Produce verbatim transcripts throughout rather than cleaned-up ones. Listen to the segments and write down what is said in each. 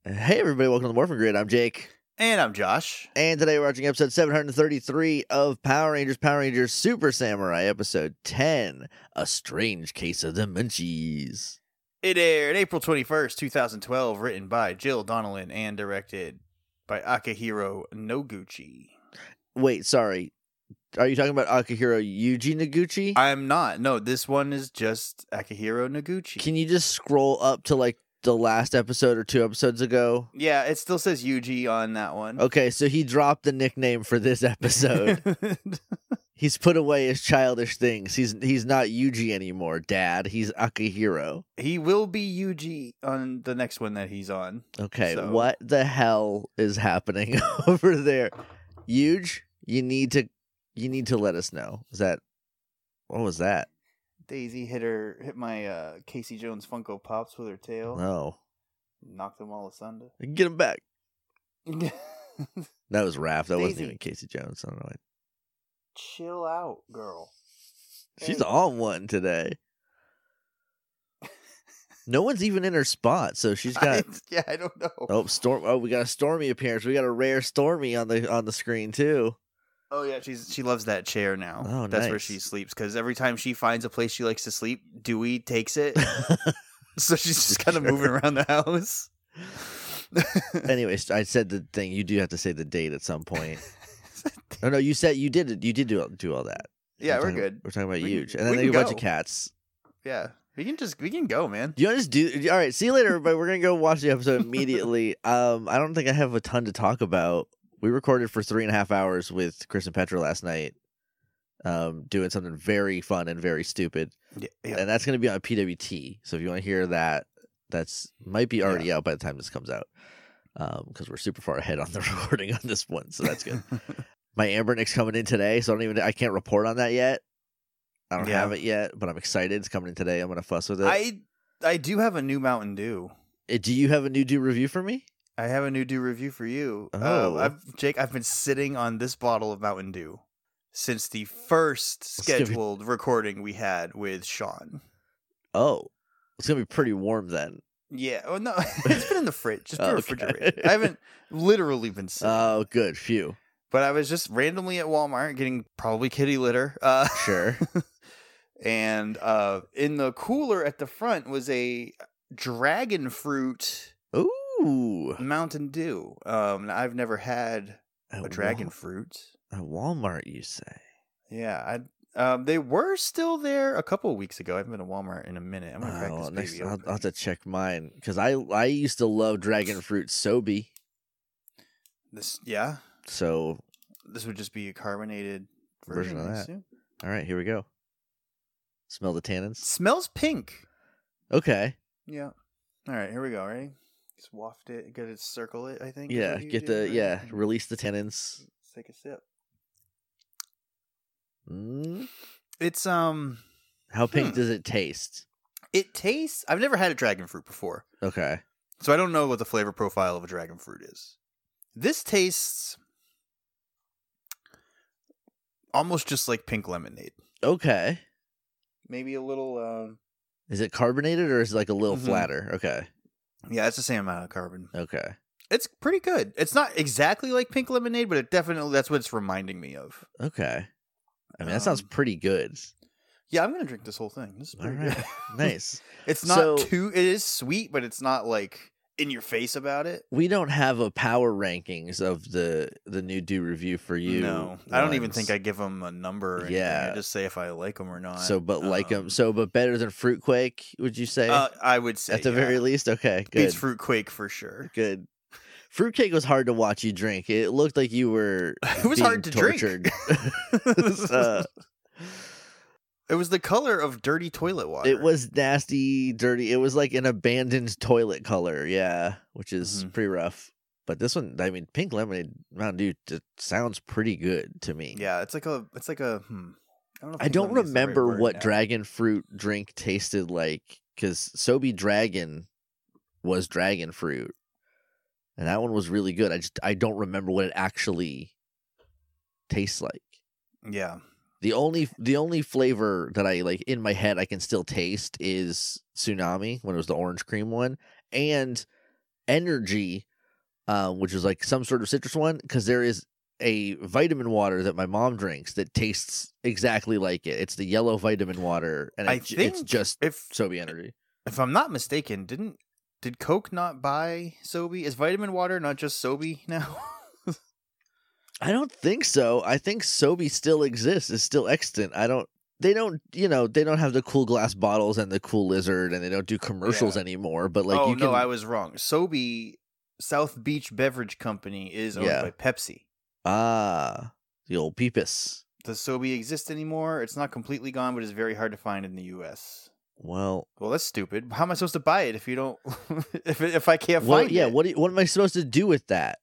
Hey everybody, welcome to the Morphin Grid. I'm Jake. And I'm Josh. And today we're watching episode seven hundred thirty-three of Power Rangers, Power Rangers Super Samurai, episode ten, A Strange Case of the Munchies. It aired April twenty-first, twenty twelve, written by Jill Donnellan and directed by Akihiro Noguchi. Wait, sorry. Are you talking about Akihiro Yuji Noguchi? I'm not. No, this one is just Akihiro Noguchi. Can you just scroll up to like the last episode or two episodes ago? Yeah, it still says Yuji on that one. Okay, so he dropped the nickname for this episode. He's put away his childish things. He's he's not Yuji anymore, Dad. He's Akihiro. He will be Yuji on the next one that he's on. Okay, so. What the hell is happening over there? Yuge, you need to you need to let us know. Is that what was that? Daisy hit her hit my uh, Casey Jones Funko Pops with her tail. Oh. Knocked them all asunder. Get him back. That was Raph. That Daisy. wasn't even Casey Jones. I don't know. Chill out, girl. She's Hey. on one today. No one's even in her spot, so she's got. I, yeah, I don't know. Oh, storm! Oh, we got a Stormy appearance. We got a rare Stormy on the on the screen too. Oh yeah, she's she loves that chair now. Oh, that's nice. where she sleeps because every time she finds a place she likes to sleep, Dewey takes it. So she's just kind of Sure. moving around the house. Anyways, I said the thing. You do have to say the date at some point. Oh no, you said you did it. You did do do all that. Yeah, we're talking, good. We're talking about We huge, can- and then we there's a can bunch of go. cats. Yeah, we can just we can go, man. Do you want to just do? All right, see you later, everybody. We're gonna go watch the episode immediately. um, I don't think I have a ton to talk about. We recorded for three and a half hours with Chris and Petra last night, um, doing something very fun and very stupid, Yeah, yeah. and that's gonna be on P W T. So if you want to hear that, that's might be already out by the time this comes out, um, because we're super far ahead on the recording on this one, so that's good. My Amber Nick's coming in today, so I don't even I can't report on that yet. I don't Yeah. have it yet, but I'm excited. It's coming in today. I'm gonna fuss with it. I I do have a new Mountain Dew. Uh, Do you have a new do review for me? I have a new Dew review for you. Oh. Uh, I've, Jake, I've been sitting on this bottle of Mountain Dew since the first It's gonna be- scheduled recording we had with Sean. Oh, it's gonna be pretty warm then. Yeah. Oh no, it's been in the fridge. It's been Oh, okay. refrigerated. I haven't literally been sitting. Oh, good. Phew. But I was just randomly at Walmart getting probably kitty litter. Uh, Sure. and uh, in the cooler at the front was a dragon fruit Ooh. Mountain Dew. Um, I've never had At a dragon Wal- fruit. At Walmart, you say? Yeah, I um, they were still there a couple of weeks ago. I haven't been to Walmart in a minute. I'm gonna crack Oh, this next, baby I'll, open. I'll have to check mine because I I used to love dragon fruit Sobe. This, yeah, So, this would just be a carbonated Version version, of I that. assume. all right, here we go. Smell the tannins. Smells pink. Okay. Yeah. All right, here we go. Ready? Just waft it. Got to circle it. I think. is Yeah. what you Get do, the right? yeah. Release the tannins. Let's take a sip. Mm. It's um. How pink Hmm. does it taste? It tastes. I've never had a dragon fruit before, Okay. so I don't know what the flavor profile of a dragon fruit is. This tastes almost just like pink lemonade. Okay. Maybe a little. Um, Is it carbonated or is it like a little Mhm. flatter? Okay. yeah, it's the same amount of carbon. Okay. It's pretty good. It's not exactly like pink lemonade, but it definitely that's what it's reminding me of. Okay. I mean, that sounds Um, pretty good. Yeah, I'm gonna drink this whole thing. This is All pretty right. good. Nice. It's not So- too. It is sweet, but it's not like in your face about it. We don't have a power rankings of the the new do review for you. No, I don't even ones. think I give them a number. Or anything. Yeah. I just say if I like them or not. So, but like them. Um, So, but better than Fruitquake, would you say? uh, I would say At the yeah. very least. Okay. Good. beats fruit quake for sure. Good. Fruitcake was hard to watch you drink. It looked like you were. It was being hard to tortured. drink. Uh, It was the color of dirty toilet water. It was nasty, dirty. It was like an abandoned toilet color, yeah, which is Mhm. pretty rough. But this one, I mean, pink lemonade Mountain Dew it sounds pretty good to me. Yeah, it's like a. It's like a. Hmm. I don't, know if I pink don't lemonade's the right remember word what now. dragon fruit drink tasted like because Sobe Dragon was dragon fruit, and that one was really good. I just I don't remember what it actually tastes like. Yeah. The only the only flavor that I like in my head I can still taste is Tsunami when it was the orange cream one, and energy, um, which is like some sort of citrus one, because there is a vitamin water that my mom drinks that tastes exactly like it. It's the yellow vitamin water, and I it, think it's just if Sobe energy. if I'm not mistaken, didn't did Coke not buy Sobe? Is vitamin water not just Sobe now? I don't think so. I think Sobe still exists. It's still extant. I don't. They don't. You know. They don't have the cool glass bottles and the cool lizard, and they don't do commercials Yeah. anymore. But like, oh you can. no, I was wrong. Sobe, South Beach Beverage Company, is owned Yeah. by Pepsi. Ah, the old Peepus. Does Sobe exist anymore? It's not completely gone, but it's very hard to find in the U S. Well, Well, that's stupid. How am I supposed to buy it if you don't? if if I can't what? find Yeah. it? What? Do you- what am I supposed to do with that?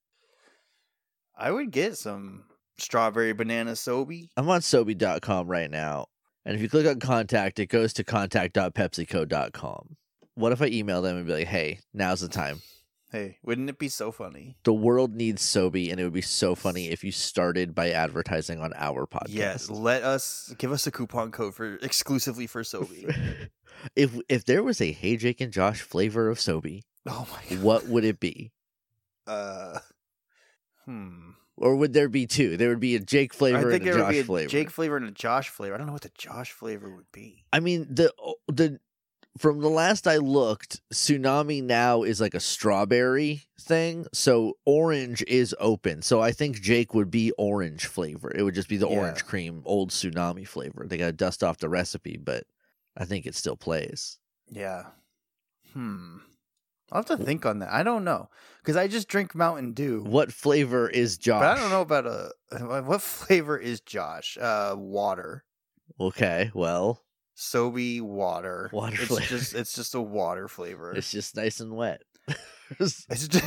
I would get some strawberry banana Sobe. I'm on Sobe dot com right now, and if you click on contact, it goes to contact dot pepsi co dot com. What if I email them and be like, "Hey, now's the time. Hey, wouldn't it be so funny? The world needs Sobe, and it would be so funny if you started by advertising on our podcast." Yes, let us give us a coupon code for exclusively for Sobe. if if there was a Hey Jake and Josh flavor of Sobe, Oh my god. what would it be? Uh, hmm. Or would there be two? There would be a Jake I flavor think and a there would Josh be a flavor. Jake flavor and a Josh flavor. I don't know what the Josh flavor would be. I mean, the the from the last I looked, Tsunami now is like a strawberry thing. So orange is open. So I think Jake would be orange flavor. It would just be the Yeah. orange cream old Tsunami flavor. They got to dust off the recipe, but I think it still plays. Yeah. Hmm. I'll have to think on that. I don't know because I just drink Mountain Dew. What flavor is Josh? But I don't know about a what flavor is Josh? Uh, water. Okay, well, Sobe water. Water it's flavor. just it's just a water flavor. it's just nice and wet. It's just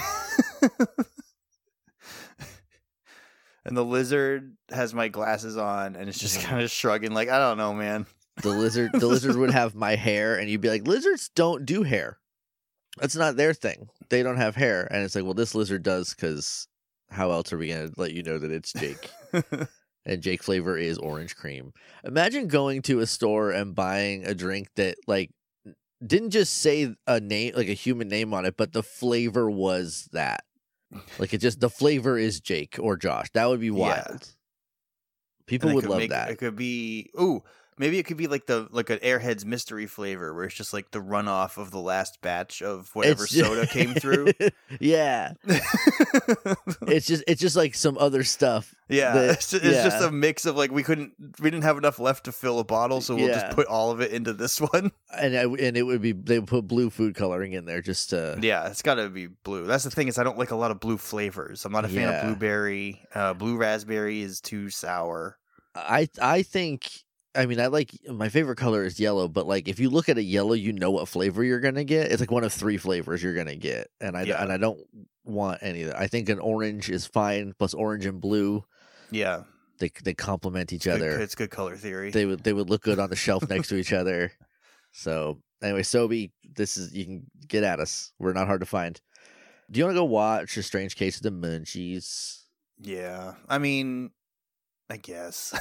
and the lizard has my glasses on and it's just kind of shrugging like I don't know, man. The lizard, the lizard would have my hair, and you'd be like, "Lizards don't do hair. That's not their thing. They don't have hair." And it's like, "Well, this lizard does, because how else are we gonna let you know that it's Jake?" And Jake flavor is orange cream. Imagine going to a store and buying a drink that like didn't just say a name, like a human name on it, but the flavor was that. Like it just the flavor is Jake or Josh. That would be wild. Yeah. People And it would could love make- that. It could be ooh, maybe it could be like the like an Airheads mystery flavor where it's just like the runoff of the last batch of whatever It's ju- soda came through. Yeah. It's just it's just like some other stuff. Yeah, that- it's, just, it's just yeah. a mix of like we couldn't we didn't have enough left to fill a bottle, so we'll Yeah. just put all of it into this one. and I, and it would be they would put blue food coloring in there just to Yeah, it's got to be blue. That's the thing is I don't like a lot of blue flavors. I'm not a fan Yeah. of blueberry. Uh, blue raspberry is too sour. I I think I mean I like my favorite color is yellow, but like if you look at a yellow, you know what flavor you're gonna get. It's like one of three flavors you're gonna get, and I Yeah. and I don't want any of that. I think an orange is fine, plus orange and blue Yeah, they they complement each good- other. it's good color theory. They would they would look good on the shelf next to each other. So anyway, Sobe, this is you can get at us. We're not hard to find. Do you want to go watch A Strange Case of the Munchies? Yeah, I mean, I guess.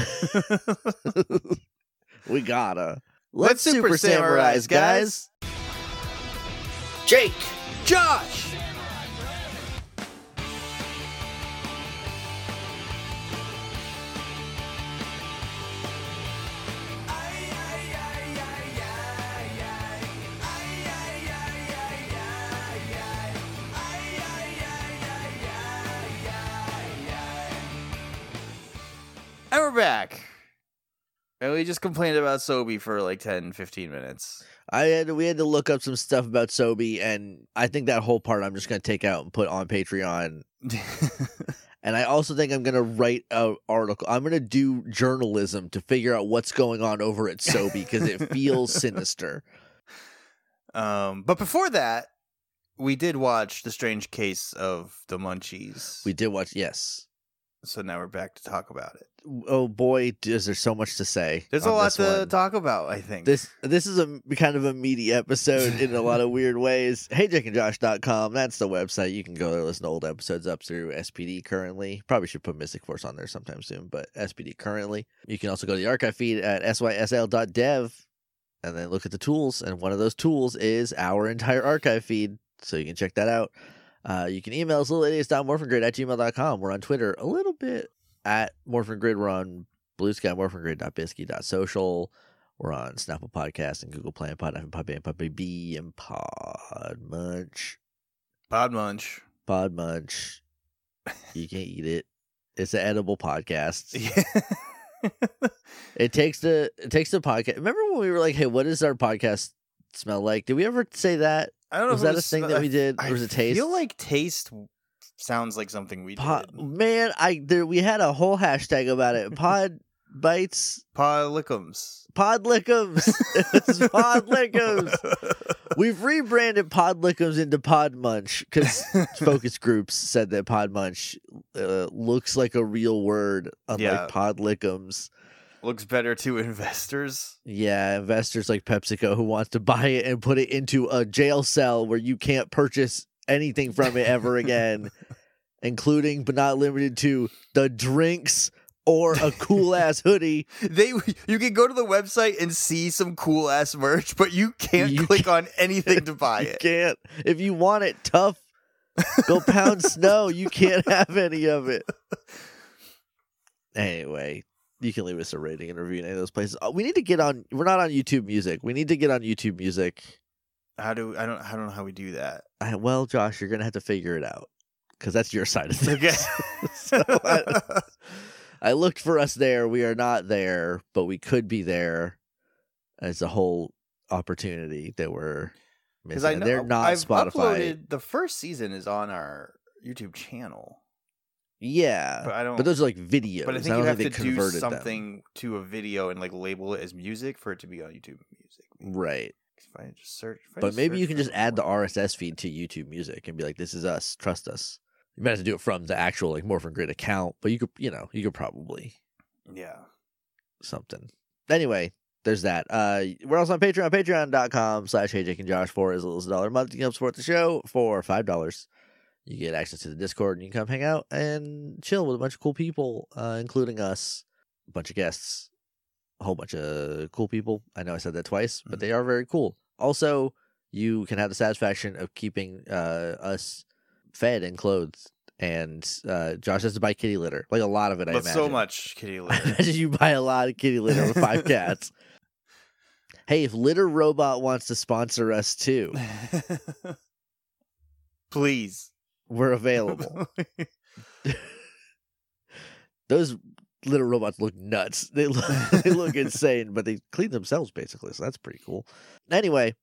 We gotta. Let's Super Samurais, guys. Jake, Josh. And we're back. And we just complained about Sobe for like ten, fifteen minutes. I had we had to look up some stuff about Sobe, and I think that whole part I'm just gonna take out and put on Patreon. And I also think I'm gonna write an article. I'm gonna do journalism to figure out what's going on over at Sobe because it feels sinister. Um, but before that, we did watch The Strange Case of the Munchies. We did watch, yes. So now we're back to talk about it. Oh boy, is there so much to say. There's a on lot this to one. talk about, I think. This this is a kind of a meaty episode in a lot of weird ways. hey jake and josh dot com, that's the website. You can go there, listen to old episodes up through S P D currently. Probably should put Mystic Force on there sometime soon, but S P D currently. You can also go to the archive feed at S Y S L dot dev and then look at the tools, and one of those tools is our entire archive feed. So you can check that out. Uh, you can email us little idiots dot morphingrid at gmail dot com. We're on Twitter a little bit at morphingrid. We're on Blue Sky, morphingrid dot bisky dot social. We're on Snapple Podcast and Google Play and Pod, and Pod, and Pod Baby, and Pod Munch. Pod Munch. Pod Munch. You can't eat it. It's an edible podcast. Yeah. It takes the it takes the podcast. Remember when we were like, "Hey, what does our podcast smell like?" Did we ever say that? I don't know. Was if that it a thing sm- that we did? I Or was it taste? I feel like taste sounds like something we Pod, did. man, I there we had a whole hashtag about it. Pod bites, Pod lickums. pod lickums. It's pod lickums. We've rebranded pod lickums into pod munch because focus groups said that pod munch uh, looks like a real word, unlike Yeah. pod lickums. Looks better to investors. Yeah, investors like PepsiCo who wants to buy it and put it into a jail cell where you can't purchase anything from it ever again, including but not limited to the drinks or a cool ass hoodie. They you can go to the website and see some cool ass merch, but you can't You click on anything to buy You it. can't. If you want it tough, go pound snow. You can't have any of it. Anyway, you can leave us a rating and review in any of those places. Uh, We need to get on. We're not on YouTube Music. We need to get on YouTube Music. How do I don't I don't know how we do that. I, well, Josh, you're gonna have to figure it out because that's your side of things. Okay. So I, I looked for us there. We are not there, but we could be there. It's a whole opportunity that we're Because missing. I know They're not I've Spotify. uploaded the first season is on our YouTube channel. Yeah, But I don't But those are like videos. But I think don't you have to think they do converted them. something to a video and like label it as music for it to be on YouTube Music. Right. If I just search, if I But just maybe search you can for just add the more- R S S feed to YouTube Music and be like, "This is us. Trust us." You might have to do it from the actual like Morphin Grid account, but you could, you know, you could probably Yeah. something. Anyway, there's that. Uh, we're also on Patreon, patreon.com slash Hey Jake and Josh for as little as a dollar a month. You can help support the show for five dollars. You get access to the Discord and you can come hang out and chill with a bunch of cool people, uh, including us, a bunch of guests, a whole bunch of cool people. I know I said that twice, but they are very cool. Also, you can have the satisfaction of keeping uh, us fed and clothed. And uh, Josh has to buy kitty litter, like a lot of it. I But imagine. so much kitty I litter. imagine you buy a lot of kitty litter with five cats. Hey, if Litter Robot wants to sponsor us too, Please. we're available. Those litter robots look nuts. They look, they look insane, but they clean themselves basically, so that's pretty cool. Anyway,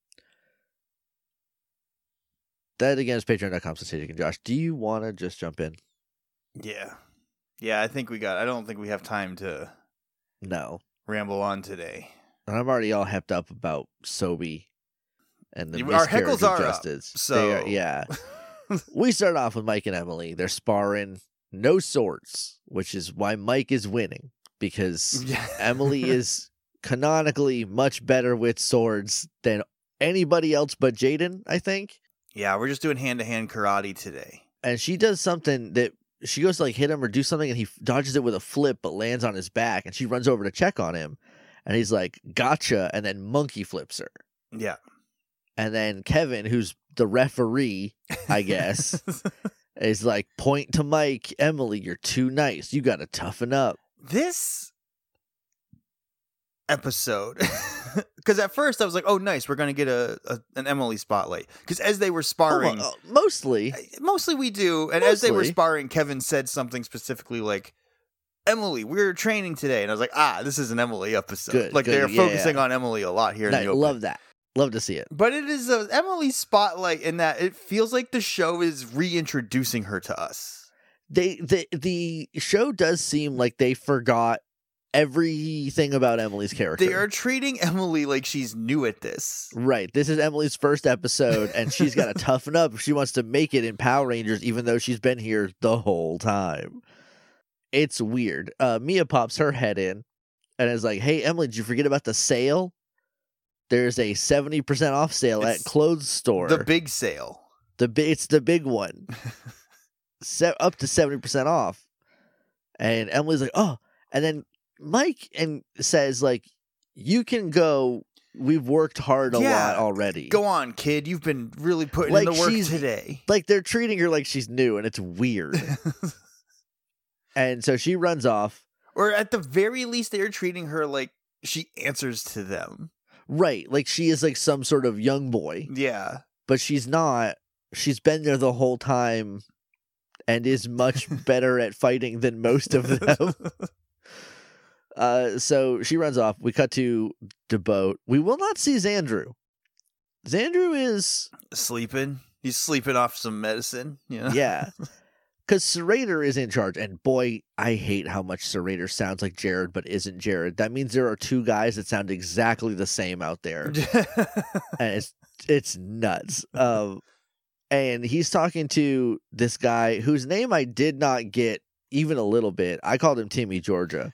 that again is patreon.com slash Jake and Josh. Do you want to just jump in? Yeah. Yeah, I think we got I don't think we have time to No. ramble on today. And I'm already all hepped up about Sobe and the Our miscarriage heckles of are up, justice. They so- are- yeah. We start off with Mike and Emily. They're sparring no swords, which is why Mike is winning because Emily is canonically much better with swords than anybody else but Jaden, I think. Yeah, we're just doing hand-to-hand karate today. And she does something that she goes to like hit him or do something and he dodges it with a flip but lands on his back and she runs over to check on him and he's like, gotcha, and then monkey flips her. Yeah. And then Kevin, who's the referee, I guess, is like, point to Mike, Emily, you're too nice. You got to toughen up. This episode, because at first I was like, oh, nice, we're going to get a, a an Emily spotlight. Because as they were sparring, Oh, uh, mostly. mostly we do, and as they were Mostly. sparring, Kevin said something specifically like, Emily, we're training today. And I was like, ah, this is an Emily episode. Good, like good, they're yeah, focusing yeah. on Emily a lot here in Nice. the open. Love that. Love to see it. But it is a Emily spotlight in that it feels like the show is reintroducing her to us. They the the show does seem like they forgot everything about Emily's character. They are treating Emily like she's new at this. Right. This is Emily's first episode, and she's got to toughen up if she wants to make it in Power Rangers, even though she's been here the whole time. It's weird. Uh, Mia pops her head in and is like, hey, Emily, did you forget about the sale? There's a seventy percent off sale It's at clothes store. The big sale. The bi- It's the big one. Se- up to seventy percent off. And Emily's like, oh. And then Mike and says, like, you can go we've worked hard a Yeah. lot already. Go on, kid. You've been really putting Like in the work she's- today. Like they're treating her like she's new, and it's weird. And so she runs off. Or at the very least, they're treating her like she answers to them. Right, like she is like some sort of young boy, Yeah. but she's not. She's been there the whole time and is much better at fighting than most of them. Uh, so she runs off. We cut to the boat. We will not see Xandru. Xandru is Sleeping. He's sleeping off some medicine. You know? yeah, because Serrator is in charge, and boy, I hate how much Serrator sounds like Jared, but isn't Jared. That means there are two guys that sound exactly the same out there, and it's it's nuts. Um, and he's talking to this guy whose name I did not get even a little bit. I called him Timmy Georgia.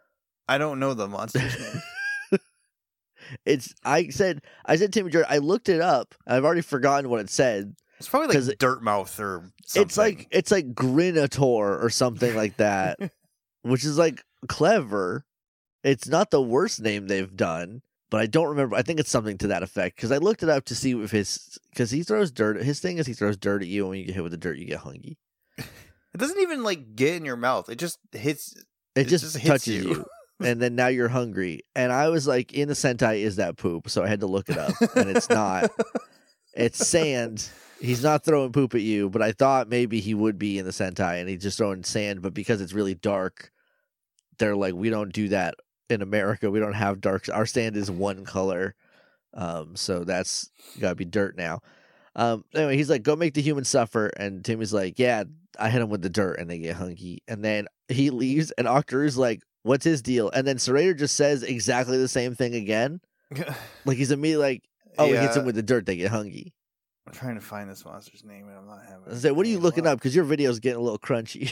I don't know the monster's name. It's I said I said Timmy Georgia. I looked it up. I've already forgotten what it said. It's probably 'Cause like it- Dirtmouth or something. It's like it's like Grinator or something like that, which is like clever. It's not the worst name they've done, but I don't remember. I think it's something to that effect because I looked it up to see if his because he throws dirt. His thing is he throws dirt at you, and when you get hit with the dirt, you get hungry. It doesn't even like get in your mouth. It just hits. It, It just, just hits touches you. you. And then now you're hungry. And I was like, in the Sentai, is that poop? So I had to look it up. And it's not. It's sand. He's not throwing poop at you, but I thought maybe he would be in the Sentai and he's just throwing sand. But because it's really dark, they're like, we don't do that in America. We don't have dark. Our sand is one color. Um, so that's got to be dirt now. Um, anyway, he's like, go make the humans suffer. And Timmy's like, yeah, I hit him with the dirt and they get hungry. And then he leaves and Octor's like, what's his deal? And then Serrator just says exactly the same thing again. Like he's immediately like, oh, he hits Yeah. him with the dirt, they get hungry. I'm trying to find this monster's name and I'm not having I said, what are you it. looking up? Because your video's getting a little crunchy.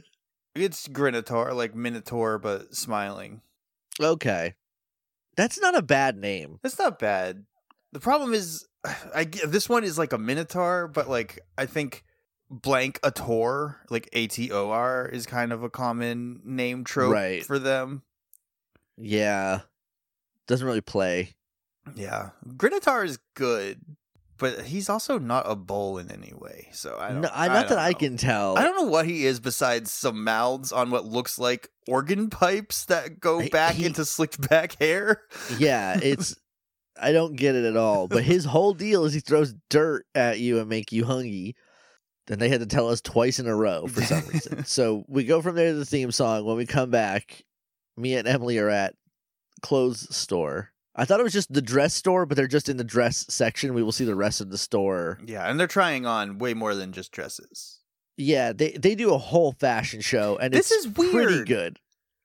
It's Grinator, like Minotaur, but smiling. Okay. That's not a bad name. It's not bad. The problem is, I g- this one is like a Minotaur, but like I think blank Ator, like A T O R, is kind of a common name trope Right. for them. Yeah. Doesn't really play. Yeah, Grinatar is good, but he's also not a bull in any way. So I don't. No, I, I not that don't I know. can tell. I don't know what he is besides some mouths on what looks like organ pipes that go He- back he- into slicked back hair. Yeah, it's I don't get it at all. But his whole deal is he throws dirt at you and make you hungry. Then they had to tell us twice in a row for some reason. So we go from there to the theme song. When we come back, me and Emily are at clothes store. I thought it was just the dress store, but they're just in the dress section. We will see the rest of the store. Yeah, and they're trying on way more than just dresses. Yeah, they they do a whole fashion show, and This it's is pretty weird. good.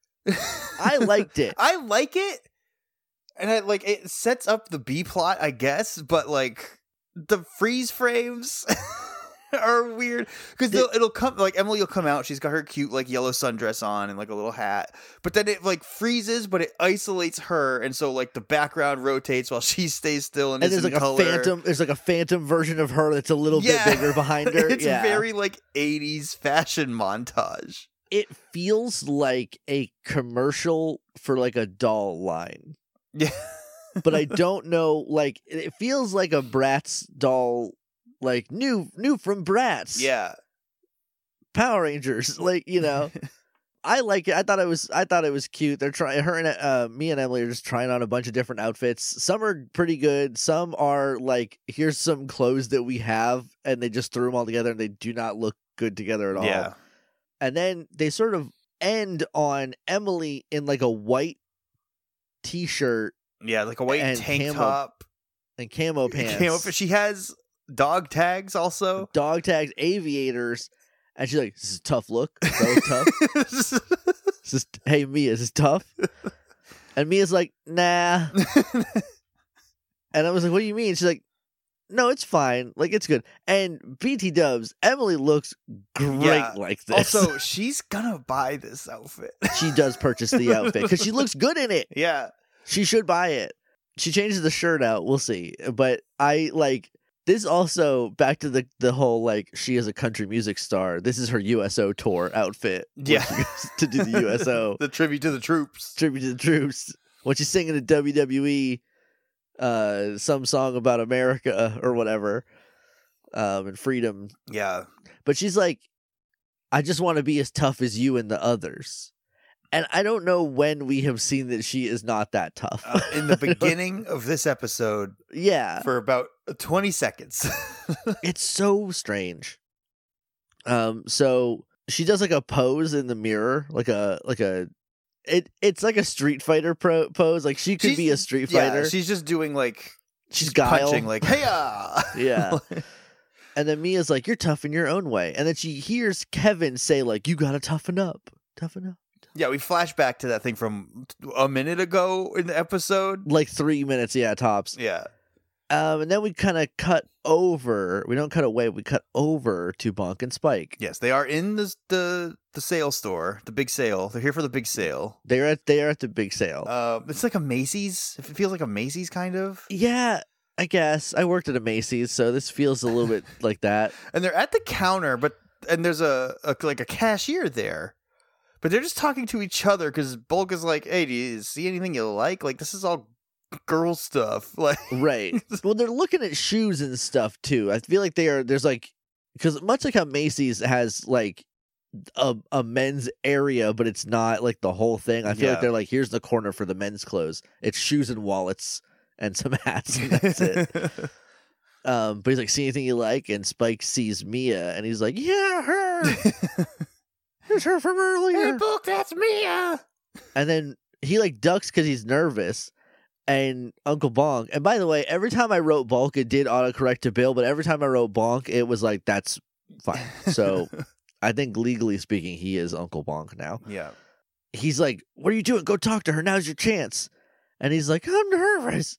I liked it. I like it, and I like it sets up the B plot, I guess. But like the freeze frames are weird because it'll come like Emily will come out. She's got her cute like yellow sundress on and like a little hat, but then it like freezes, but it isolates her, and so like the background rotates while she stays still and, And is there's like in color. a phantom. There's like a phantom version of her that's a little Yeah. bit bigger behind her. It's yeah. very like eighties fashion montage. It feels like a commercial for like a doll line, Yeah. but I don't know. Like it feels like a Bratz doll, like new new from Bratz. Yeah. Power Rangers. Like you know, I like it. I thought it was. I thought it was cute. They're trying. Her and uh, me and Emily are just trying on a bunch of different outfits. Some are pretty good. Some are like, here's some clothes that we have, and they just threw them all together, and they do not look good together at all. Yeah. And then they sort of end on Emily in like a white t-shirt Yeah, like a white And tank camo top. and camo pants. Came up, she has dog tags also. Dog tags, aviators. And she's like, this is a tough look. That was tough. This is, hey, Mia, is this tough? And Mia's like, nah. And I was like, what do you mean? She's like, no, it's fine. Like, it's good. And B T Dubs, Emily looks great Yeah. like this. Also, she's gonna buy this outfit. she does purchase the outfit because she looks good in it. Yeah. She should buy it. She changes the shirt out. We'll see. But I like this also back to the the whole like she is a country music star. This is her U S O tour outfit. when Yeah. she goes to do the U S O The tribute to the troops. tribute to the troops. When she's singing the W W E, uh, some song about America or whatever, um, and freedom. Yeah. But she's like, I just want to be as tough as you and the others. And I don't know when we have seen that she is not that tough. Uh, in the beginning of this episode, yeah, for about twenty seconds. it's so strange. Um, so she does like a pose in the mirror, like a like a it. It's like a Street Fighter pro- pose. Like she could She's- be a Street Yeah, Fighter. she's just doing like She's guile. punching, like hey-ya! Yeah. And then Mia's like, "You're tough in your own way." And then she hears Kevin say, "Like you gotta toughen up, toughen up." Yeah, we flash back to that thing from a minute ago in the episode. Like three minutes, yeah, tops. Yeah. Um, and then we kind of cut over. We don't cut away. We cut over to Bonk and Spike. Yes, they are in the the the sale store, the big sale. They're here for the big sale. They're at they are at the big sale. Uh, it's like a Macy's. It feels like a Macy's kind of. Yeah, I guess I worked at a Macy's, so this feels a little bit like that. And they're at the counter, but and there's a, a like a cashier there. But they're just talking to each other because Bulk is like, "Hey, do you see anything you like? Like, this is all girl stuff." Like, Right. Well, they're looking at shoes and stuff too. I feel like they are. There's like, because much like how Macy's has like a a men's area, but it's not like the whole thing. I feel Yeah. like they're like, here's the corner for the men's clothes. It's shoes and wallets and some hats, and that's it. Um, but he's like, "See anything you like?" And Spike sees Mia, and he's like, "Yeah, her. It's her from earlier." Hey, Bulk, that's Mia. And then he like ducks because he's nervous. And Uncle Bonk. And by the way, every time I wrote Bulk, it did autocorrect to Bill. But every time I wrote Bonk, it was like, that's fine. So I think legally speaking, he is Uncle Bonk now. Yeah. He's like, "What are you doing? Go talk to her. Now's your chance." And he's like, "I'm nervous."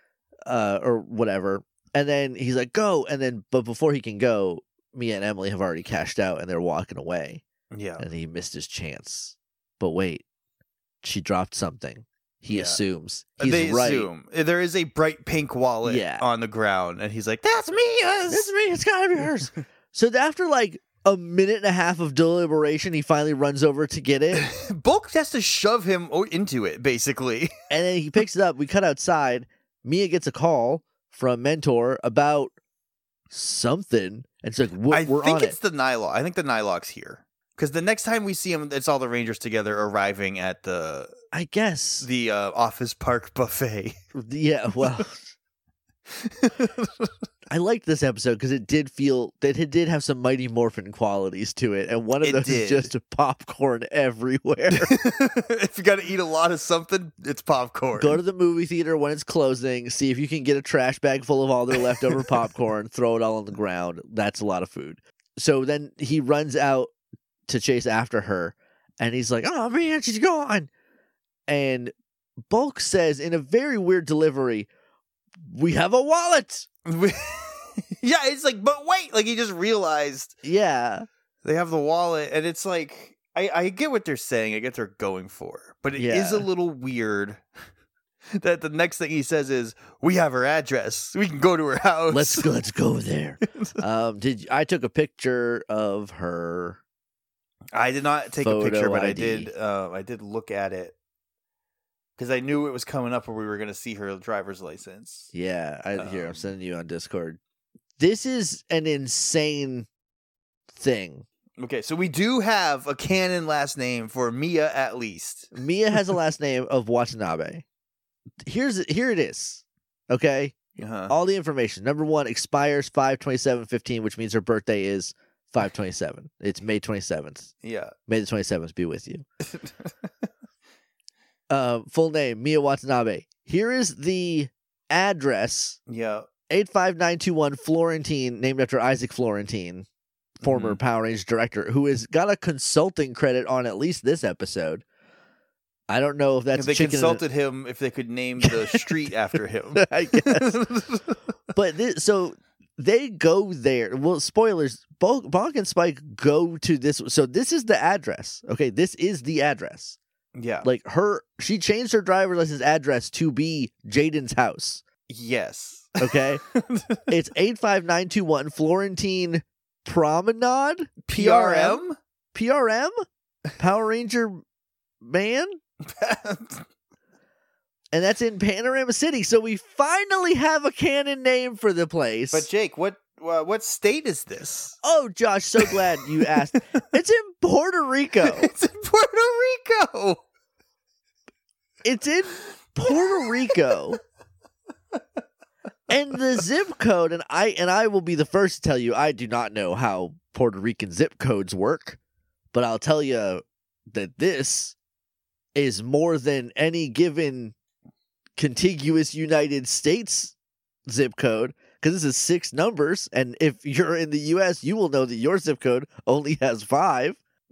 Uh, or whatever. And then he's like, "Go." And then, but before he can go, Mia and Emily have already cashed out and they're walking away. Yeah. And he missed his chance. But wait, she dropped something. He Yeah. assumes. He's They right. assume there is a bright pink wallet Yeah. on the ground, and he's like, "That's Mia's." It's me. It's gotta be hers. So after like a minute and a half of deliberation, he finally runs over to get it, Bulk has to shove him o- into it, basically. and then he picks it up. We cut outside. Mia gets a call from Mentor about something, and it's like, "We're, I we're think on it's it." the Nylock. I think the Nylock's here because the next time we see him, it's all the Rangers together arriving at the I guess. the uh, Office Park buffet. Yeah. Well, I liked this episode because it did feel that it did have some Mighty Morphin qualities to it, and one of It those did. is just popcorn everywhere. If you got to eat a lot of something, it's popcorn. Go to the movie theater when it's closing. See if you can get a trash bag full of all their leftover popcorn. Throw it all on the ground. That's a lot of food. So then he runs out to chase after her, and he's like, "Oh man, she's gone!" And Bulk says in a very weird delivery, "We have a wallet." Yeah, it's like, but wait, like he just realized Yeah, they have the wallet, and it's like, I, I get what they're saying, I get they're going for, but it is Yeah. a little weird that the next thing he says is, "We have her address, we can go to her house." let's go. Let's go there. Um, did I took a picture of her? I did not take a Photo picture, but I I D. did. Uh, I did look at it because I knew it was coming up, where we were going to see her driver's license. Yeah, I here I'm Um, sending you on Discord. This is an insane thing. Okay, so we do have a canon last name for Mia, at least. Mia has a last name of Watanabe. Here's here it is. Okay, Uh-huh. all the information. Number one expires five twenty seven fifteen, which means her birthday is five twenty seven. It's May twenty seventh. Yeah. May the twenty seventh be with you. Uh, full name Mia Watanabe. Here is the address: Yeah. eight five nine two one Florentine, named after Isaac Florentine, former Mhm. Power Rangers director, who has got a consulting credit on at least this episode. I don't know if that's they chicken and- consulted him if they could name the street after him. I guess. But this, so they go there. Well, spoilers. Bonk, Bonk and Spike go to this. So this is the address. Okay, this is the address. Yeah. Like her, she changed her driver's license address to be Jaden's house. Yes. Okay, it's eight five nine two one Florentine Promenade. P R M? P R M. Power Ranger man. And that's in Panorama City. So we finally have a canon name for the place. But Jake, what uh, what state is this? Oh, Josh, so glad you asked. It's in Puerto Rico. It's in Puerto Rico. It's in Puerto Rico. And the zip code, and I and I will be the first to tell you, I do not know how Puerto Rican zip codes work, but I'll tell you that this is more than any given contiguous United States zip code, because this is six numbers, and if you're in the U S, you will know that your zip code only has five.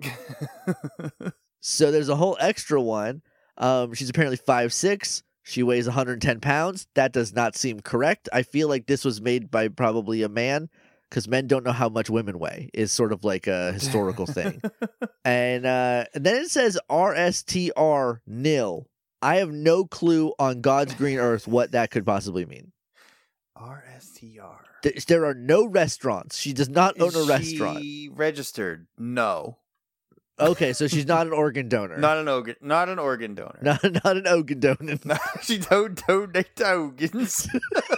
So there's a whole extra one. Um, she's apparently five six. She weighs one hundred ten pounds. That does not seem correct. I feel like this was made by probably a man, because men don't know how much women weigh, is sort of like a historical thing. And, uh, and then it says R S T R nil. I have no clue on God's green earth what that could possibly mean. R S T R. There, there are no restaurants. She does not own Is a restaurant. she registered? No. Okay, so she's not an organ donor. Not an organ. Not an organ donor. Not, not an organ donor. No, she don't donate organs.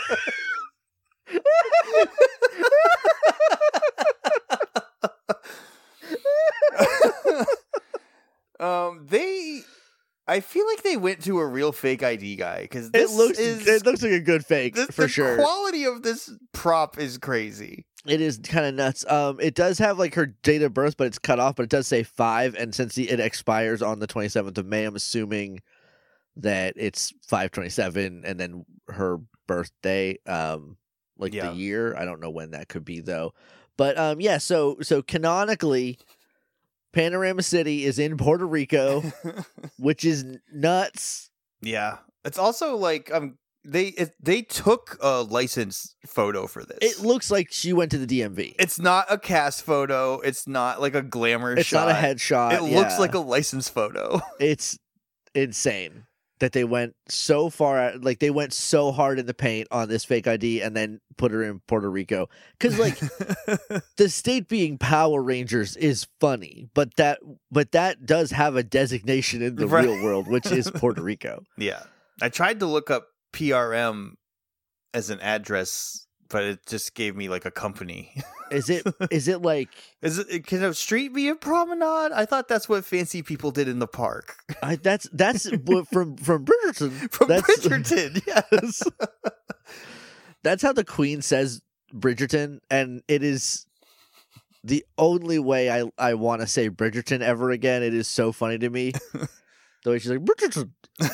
um, they. I feel like they went to a real fake I D guy, because It looks is, it looks like a good fake the, for the sure. quality of this prop is crazy. It is kind of nuts. Um, it does have like her date of birth, but it's cut off. But it does say five, and since the, it expires on the twenty seventh of May, I'm assuming that it's five twenty seven, and then her birthday, um, like Yeah. the year. I don't know when that could be though. But um, yeah. So so canonically, Panorama City is in Puerto Rico, which is n- nuts. Yeah, it's also like um they it, they took a license photo for this. It looks like she went to the D M V. It's not a cast photo. It's not like a glamour It's shot. not a headshot. It looks yeah. like a license photo. It's insane that they went so far, like they went so hard in the paint on this fake I D and then put her in Puerto Rico. Because like the state being Power Rangers is funny, but that but that does have a designation in the Right. real world, which is Puerto Rico. Yeah, I tried to look up P R M as an address, but it just gave me like a company. Is it is it like Is it can a street be a promenade? I thought that's what fancy people did in the park. I, that's that's what from from Bridgerton. From that's, Bridgerton, yes. That's how the Queen says Bridgerton, and it is the only way I, I want to say Bridgerton ever again. It is so funny to me. The way she's like, Bridgerton.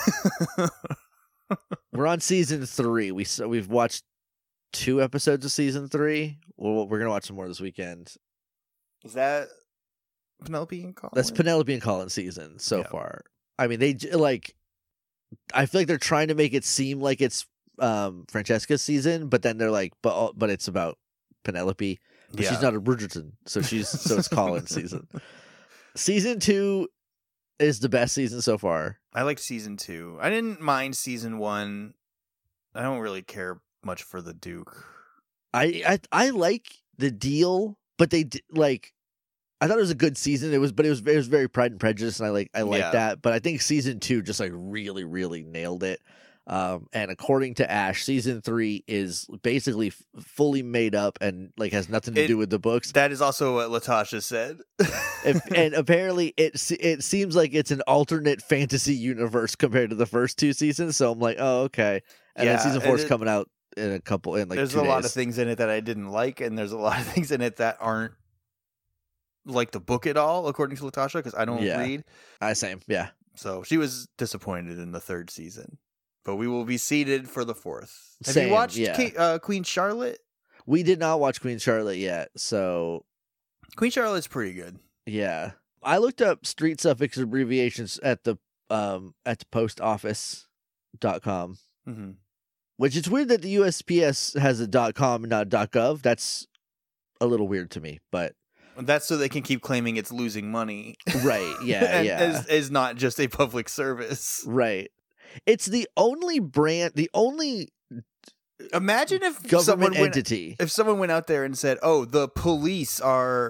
We're on season three. We so we've watched two episodes of season three. Well, we're gonna watch some more this weekend. Is that Penelope and Colin? That's Penelope and Colin season so Yeah. far. I mean, they j- like. I feel like they're trying to make it seem like it's um, Francesca's season, but then they're like, but all- but it's about Penelope. But Yeah. she's not a Bridgerton, so she's so it's Colin's season. Season two is the best season so far. I liked season two. I didn't mind season one. I don't really care much for the Duke. I I, I like the deal, but they d- like. I thought it was a good season. It was, but it was it was very Pride and Prejudice, and I like I like Yeah. that. But I think season two just like really really nailed it. Um, and according to Ash, season three is basically f- fully made up and like has nothing to It- do with the books. That is also what Latasha said. If, and apparently, it se- it seems like it's an alternate fantasy universe compared to the first two seasons. So I'm like, oh okay. And Yeah, then season and four is it- coming out in a couple in like there's two a lot of days. things in it that I didn't like, and there's a lot of things in it that aren't like the book at all, according to Latasha, because I don't Yeah. read. I same, yeah. So she was disappointed in the third season. But we will be seated for the fourth. Have Same, you watched yeah. Kate, uh, Queen Charlotte? We did not watch Queen Charlotte yet, so Queen Charlotte's pretty good. yeah. I looked up street suffix abbreviations at the um at the post office dot com, Mm-hmm. which it's weird that the U S P S has a dot com and not dot gov. That's a little weird to me, but That's so they can keep claiming it's losing money. right, yeah, and yeah. Is, is not just a public service. Right. It's the only brand, the only Imagine if government someone went, entity. if someone went out there and said, "Oh, the police are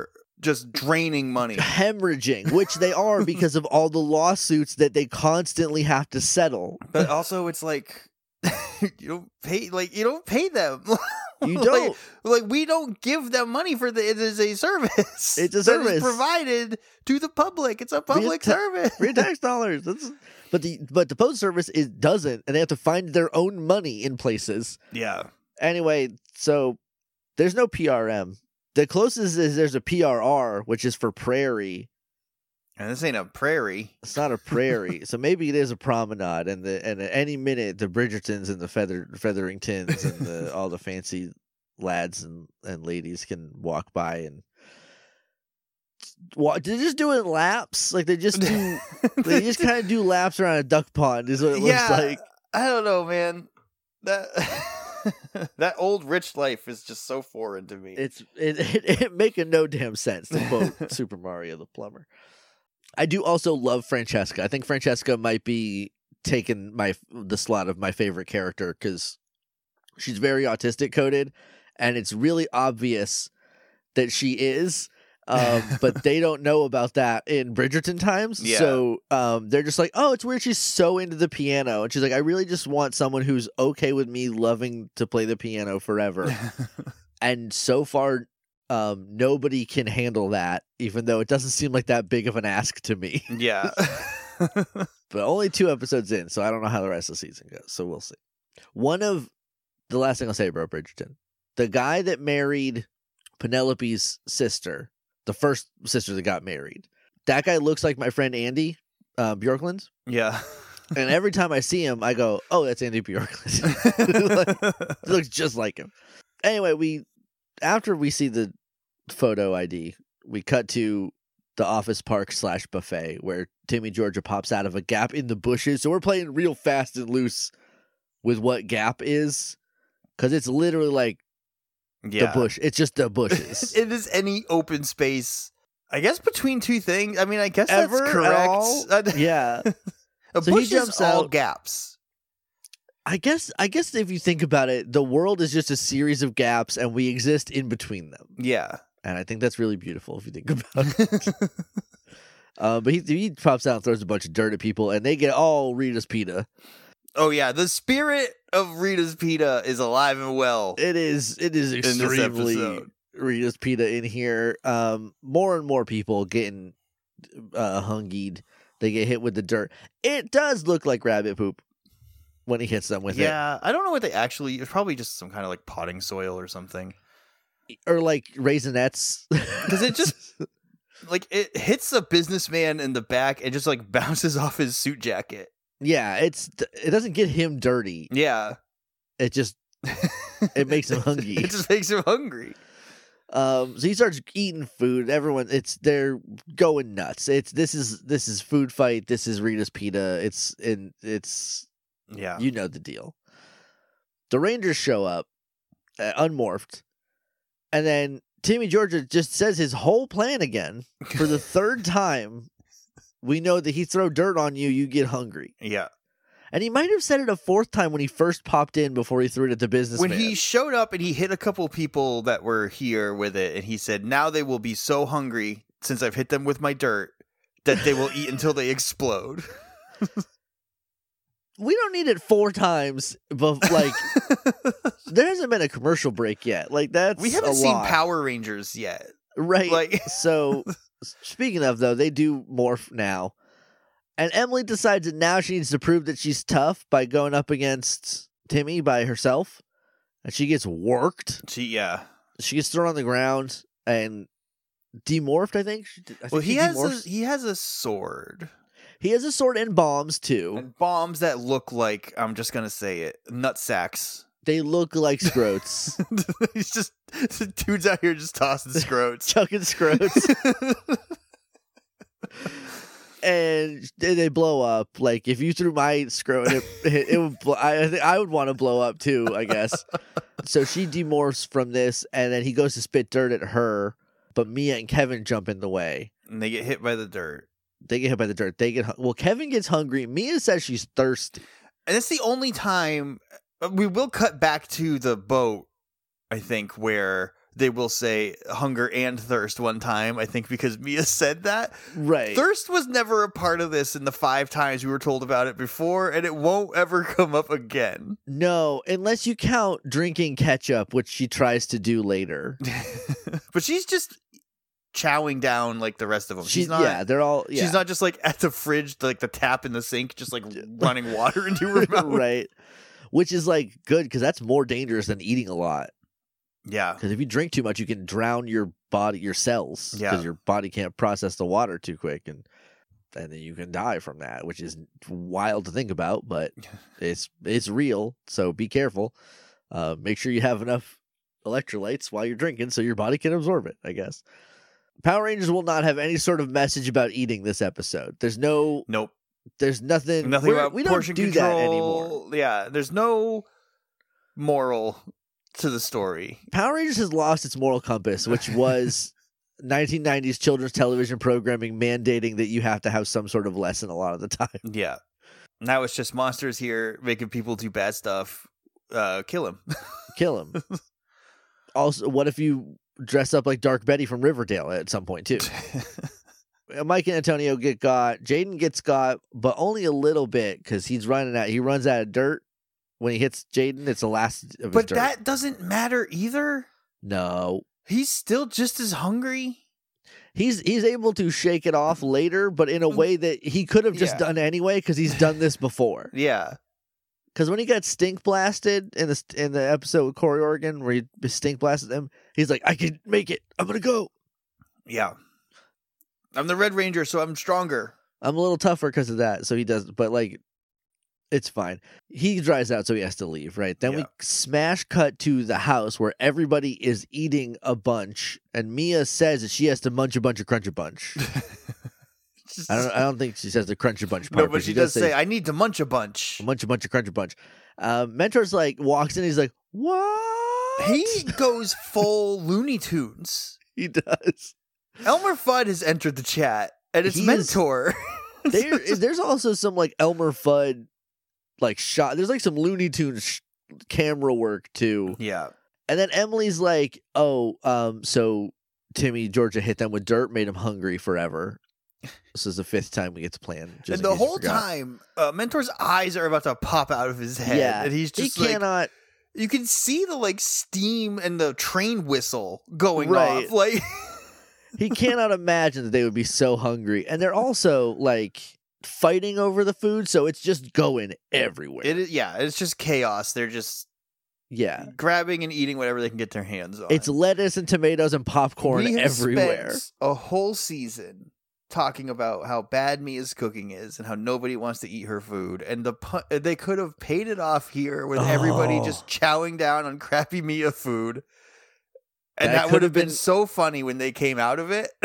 just draining money. Hemorrhaging, which they are because of all the lawsuits that they constantly have to settle. But also, it's like you don't pay, like you don't pay them. You don't. Like, like we don't give them money for the. It is a service. It's a that service is provided to the public. It's a public ta- service. Free tax dollars. That's, but the but the Postal Service is doesn't, and they have to find their own money in places. Yeah. Anyway, so there's no P R M. The closest is there's a P R R, which is for prairie. And this ain't a prairie. It's not a prairie, so maybe it is a promenade. And the and at any minute, the Bridgertons and the feather Featheringtons and the, all the fancy lads and, and ladies can walk by and walk. They're just doing laps, like they just do. They just kind of do laps around a duck pond. Is what it yeah, looks like. I don't know, man. That. That old rich life is just so foreign to me. It's it, it, it making no damn sense, to quote Super Mario the Plumber. I do also love Francesca. I think Francesca might be taking my the slot of my favorite character because she's very autistic coded, and it's really obvious that she is. Um, but they don't know about that in Bridgerton times. Yeah. So um, they're just like, oh, it's weird she's so into the piano. And she's like, I really just want someone who's okay with me loving to play the piano forever. And so far, um, nobody can handle that, even though it doesn't seem like that big of an ask to me. Yeah. But only two episodes in, so I don't know how the rest of the season goes. So we'll see. One of the last thing I'll say about Bridgerton, the guy that married Penelope's sister, the first sister that got married. That guy looks like my friend Andy uh, Bjorklund. Yeah. And every time I see him, I go, oh, that's Andy Bjorklund. Like, he looks just like him. Anyway, we after we see the photo I D, we cut to the office park slash buffet where Timmy Georgia pops out of a gap in the bushes. So we're playing real fast and loose with what gap is. Because it's literally like, Yeah. the bush. It's just the bushes. It is any open space, I guess, between two things. I mean, I guess Ever that's at correct. all? Yeah. A So he bush is jumps all out. gaps. I guess I guess if you think about it, the world is just a series of gaps and we exist in between them. Yeah. And I think that's really beautiful if you think about it. uh, but he, he pops out and throws a bunch of dirt at people and they get all Rita's Pita. Oh, yeah. The spirit of Rita's Pita is alive and well. It is it is this extremely episode. Rita's Pita in here. Um, more and more people getting uh, hungied. They get hit with the dirt. It does look like rabbit poop when he hits them with Yeah. I don't know what they actually, it's probably just some kind of like potting soil or something. it. Or like Raisinets. Because it just, like, it hits a businessman in the back and just like bounces off his suit jacket. Yeah, it's it doesn't get him dirty. Yeah. It just it makes him hungry. It just makes him hungry. Um, so he starts eating food. Everyone, it's they're going nuts. It's this is this is food fight. This is Rita's Pita. It's in it's Yeah. you know the deal. The Rangers show up, uh, unmorphed, and then Timmy Georgia just says his whole plan again for the third time. We know that he throw dirt on you, you get hungry. Yeah. And he might have said it a fourth time when he first popped in before he threw it at the businessman. When he showed up and he hit a couple people that were here with it, and he said, now they will be so hungry since I've hit them with my dirt that they will eat until they explode. We don't need it four times, but like there hasn't been a commercial break yet. Like that's We haven't a seen lot. Power Rangers yet. Right. Like- So speaking of though, they do morph now. And Emily decides that now she needs to prove that she's tough by going up against Timmy by herself. And she gets worked. She, yeah. She gets thrown on the ground and demorphed, I think. She, I think Well, he she has demorphs. a, he has a sword He has a sword and bombs too. and bombs that look like, I'm just gonna say it, nut sacks. They look like scrotes. He's just dudes out here just tossing scrotes. Chucking scrotes. And they they blow up. Like if you threw my scrote, it, it, it would. Blow, I I think I would want to blow up too. I guess. So she demorphs from this, and then he goes to spit dirt at her. But Mia and Kevin jump in the way. And they get hit by the dirt. They get hit by the dirt. They get hu- well. Kevin gets hungry. Mia says she's thirsty. And it's the only time we will cut back to the boat, I think, where they will say hunger and thirst one time, I think, because Mia said that. Right. Thirst was never a part of this in the five times we were told about it before, and it won't ever come up again. No, unless you count drinking ketchup, which she tries to do later. But she's just chowing down like the rest of them. She's She, not. yeah, they're all. Yeah. She's not just like at the fridge, like the tap in the sink, just like running water into her mouth. Right. Which is like good because that's more dangerous than eating a lot. Yeah. Because if you drink too much, you can drown your body, your cells. Yeah. Because your body can't process the water too quick, and and then you can die from that, which is wild to think about, but it's it's real. So be careful. Uh, make sure you have enough electrolytes while you're drinking, so your body can absorb it. I guess. Power Rangers will not have any sort of message about eating this episode. There's no. Nope. There's nothing. Nothing we're- about we don't portion do control. that anymore. Yeah. There's no moral to the story. Power Rangers has lost its moral compass, which was nineteen nineties children's television programming mandating that you have to have some sort of lesson a lot of the time. Yeah. Now it's just monsters here making people do bad stuff. Uh, kill him. Kill him. Also, what if you dress up like Dark Betty from Riverdale at some point, too? Mike and Antonio get got. Jaden gets got, but only a little bit because he's running out. He runs out of dirt. When he hits Jaden, it's the last of his But dirt. that doesn't matter either. No. He's still just as hungry. He's he's able to shake it off later, but in a way that he could have just Yeah. done anyway because he's done this before. Yeah. Because when he got stink blasted in the in the episode with Corey Oregon, where he stink blasted him, he's like, "I can make it. I'm gonna go. Yeah. I'm the Red Ranger, so I'm stronger. I'm a little tougher because of that." So he does, but like, it's fine. He dries out, so he has to leave. Right. Then we Yeah. smash cut to the house where everybody is eating a bunch, and Mia says that she has to munch a bunch of crunch a bunch. I don't. I don't think she says the crunch a bunch part. No, but she does say, "I need to munch a bunch." munch a bunch of crunch a bunch. Um, Mentor's like walks in. He's like, "What?" He goes full Looney Tunes. He does. Elmer Fudd has entered the chat, and it's He is- Mentor. There, there's also some like Elmer Fudd, like shot. There's like some Looney Tunes sh- camera work too. Yeah. And then Emily's like, "Oh, um, so Timmy Georgia hit them with dirt, made him hungry forever." This is the fifth time we get to plan. Just And in the case you whole forgot. time, uh, Mentor's eyes are about to pop out of his head. yeah, And he's he just like, cannot. you can see the like steam and the train whistle going Right. off. Like, He cannot imagine that they would be so hungry, and they're also like fighting over the food, so it's just going everywhere. it is, yeah, it's just chaos. They're just yeah, grabbing and eating whatever they can get their hands on. it's lettuce and tomatoes and popcorn We have everywhere. spent a whole season talking about how bad Mia's cooking is and how nobody wants to eat her food, and the pu- they could have paid it off here with everybody Oh. just chowing down on crappy Mia food, and That that, could would have have been, been- so funny when they came out of it.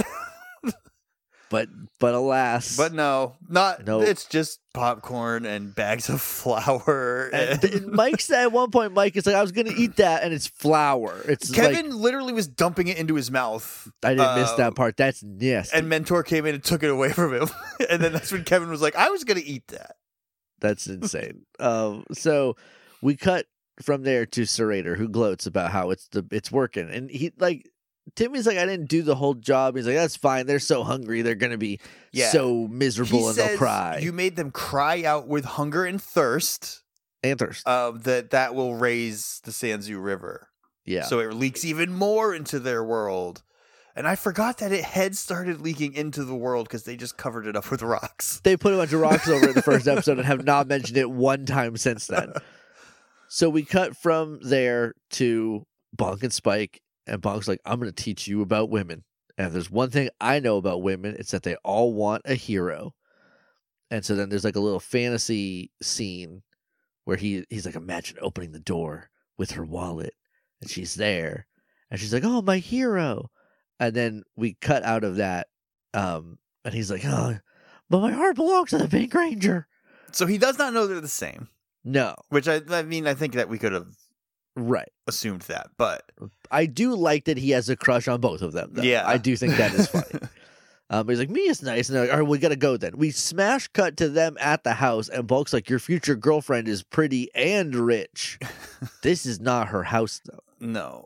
But but alas, But no, not. Nope. It's just popcorn and bags of flour. And and- th- Mike said at one point, Mike is like, I was gonna eat that, and it's flour. It's Kevin like, literally was dumping it into his mouth. I didn't miss uh, that part. That's nasty. And Mentor came in and took it away from him. And then that's when Kevin was like, I was going to eat that. That's insane. um, so we cut from there to Serrator, who gloats about how it's the it's working, and he like Timmy's like, I didn't do the whole job. He's like, that's fine. They're so hungry. They're gonna be Yeah. so miserable, He and says they'll cry. you made them cry out with hunger and thirst. And thirst. Uh, that that will raise the Sanzu River. yeah. So it leaks even more into their world. And I forgot that it had started leaking into the world because they just covered it up with rocks. They put a bunch of rocks over it in the first episode and have not mentioned it one time since then. So we cut from there to Bonk and Spike, and Bonk's like, I'm going to teach you about women. And if there's one thing I know about women, it's that they all want a hero. And so then there's like a little fantasy scene where he he's like, imagine opening the door with her wallet, and she's there, and she's like, oh, my hero. And then we cut out of that, um, and he's like, oh, but my heart belongs to the Pink Ranger. So he does not know they're the same. No, Which I, I mean, I think that we could have right. assumed that, but I do like that he has a crush on both of them, though. Yeah. I do think that is funny. um, he's like, Mia's nice. And they're like, all right, we got to go then. We smash cut to them at the house, and Bulk's like, your future girlfriend is pretty and rich. This is not her house, though. no.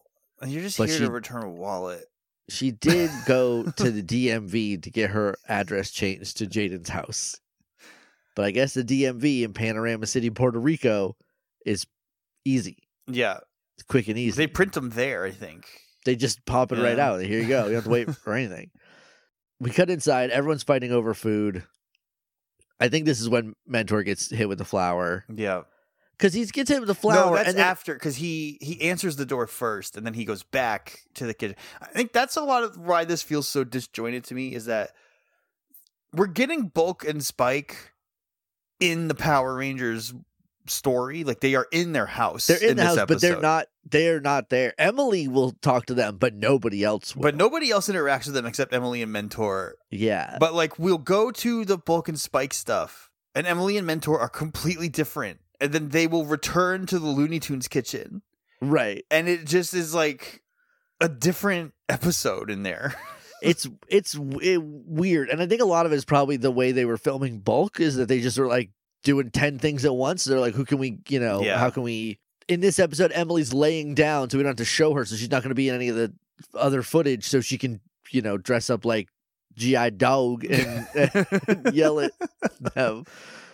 You're just But here she- to return a wallet. She did go to the D M V to get her address changed to Jaden's house. But I guess the D M V in Panorama City, Puerto Rico is easy. Yeah. It's quick and easy. They print them there, I think. They just pop it right Yeah. out. Here you go. You don't have to wait for anything. We cut inside. Everyone's fighting over food. I think this is when Mentor gets hit with the flower. Yeah. Because he gets hit with the flower. No, that's and then, after, because he, he answers the door first, and then he goes back to the kitchen. I think that's a lot of why this feels so disjointed to me, is that we're getting Bulk and Spike in the Power Rangers story. Like, they are in their house. They're in, in the this house, but they're episode. not. They're not there. Emily will talk to them, but nobody else will. But nobody else interacts with them except Emily and Mentor. yeah, But, like, we'll go to the Bulk and Spike stuff, and Emily and Mentor are completely different. And then they will return to the Looney Tunes kitchen. right. And it just is like a different episode in there. It's it's w- it, weird, and I think a lot of it is probably the way they were filming Bulk. Is that they just were like doing ten things at once. They're like, who can we, you know, Yeah. how can we? In this episode, Emily's laying down, so we don't have to show her, so she's not going to be in any of the other footage, so she can, you know, dress up like G I Dog and, and yell at them.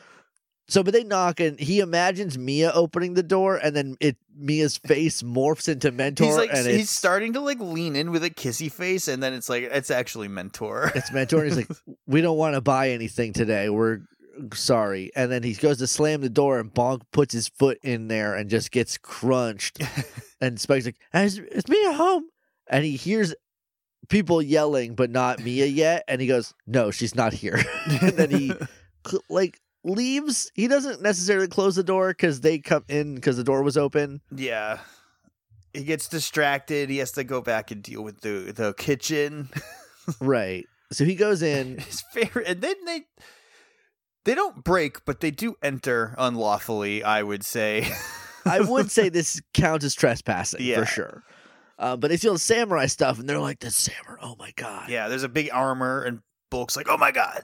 So, but they knock, and he imagines Mia opening the door, and then it Mia's face morphs into Mentor, He's like and he's it's, starting to like lean in with a kissy face, and then it's like it's actually Mentor. it's Mentor, and he's like, "We don't want to buy anything today. We're sorry." And then he goes to slam the door, and Bonk puts his foot in there and just gets crunched. And Spike's like, "Is, is Mia home?" And he hears people yelling, but not Mia yet. And he goes, "No, she's not here." And then he cl- like. leaves. He doesn't necessarily close the door because they come in because the door was open. Yeah. He gets distracted. He has to go back and deal with the the kitchen. Right. So he goes in. His favorite, and then they they don't break, but they do enter unlawfully, I would say. I would say this counts as trespassing Yeah. for sure. Uh, but they steal the samurai stuff, and they're like, "The samurai! Oh my god!" Yeah, there's a big armor, and Bulk's like, "Oh my god!"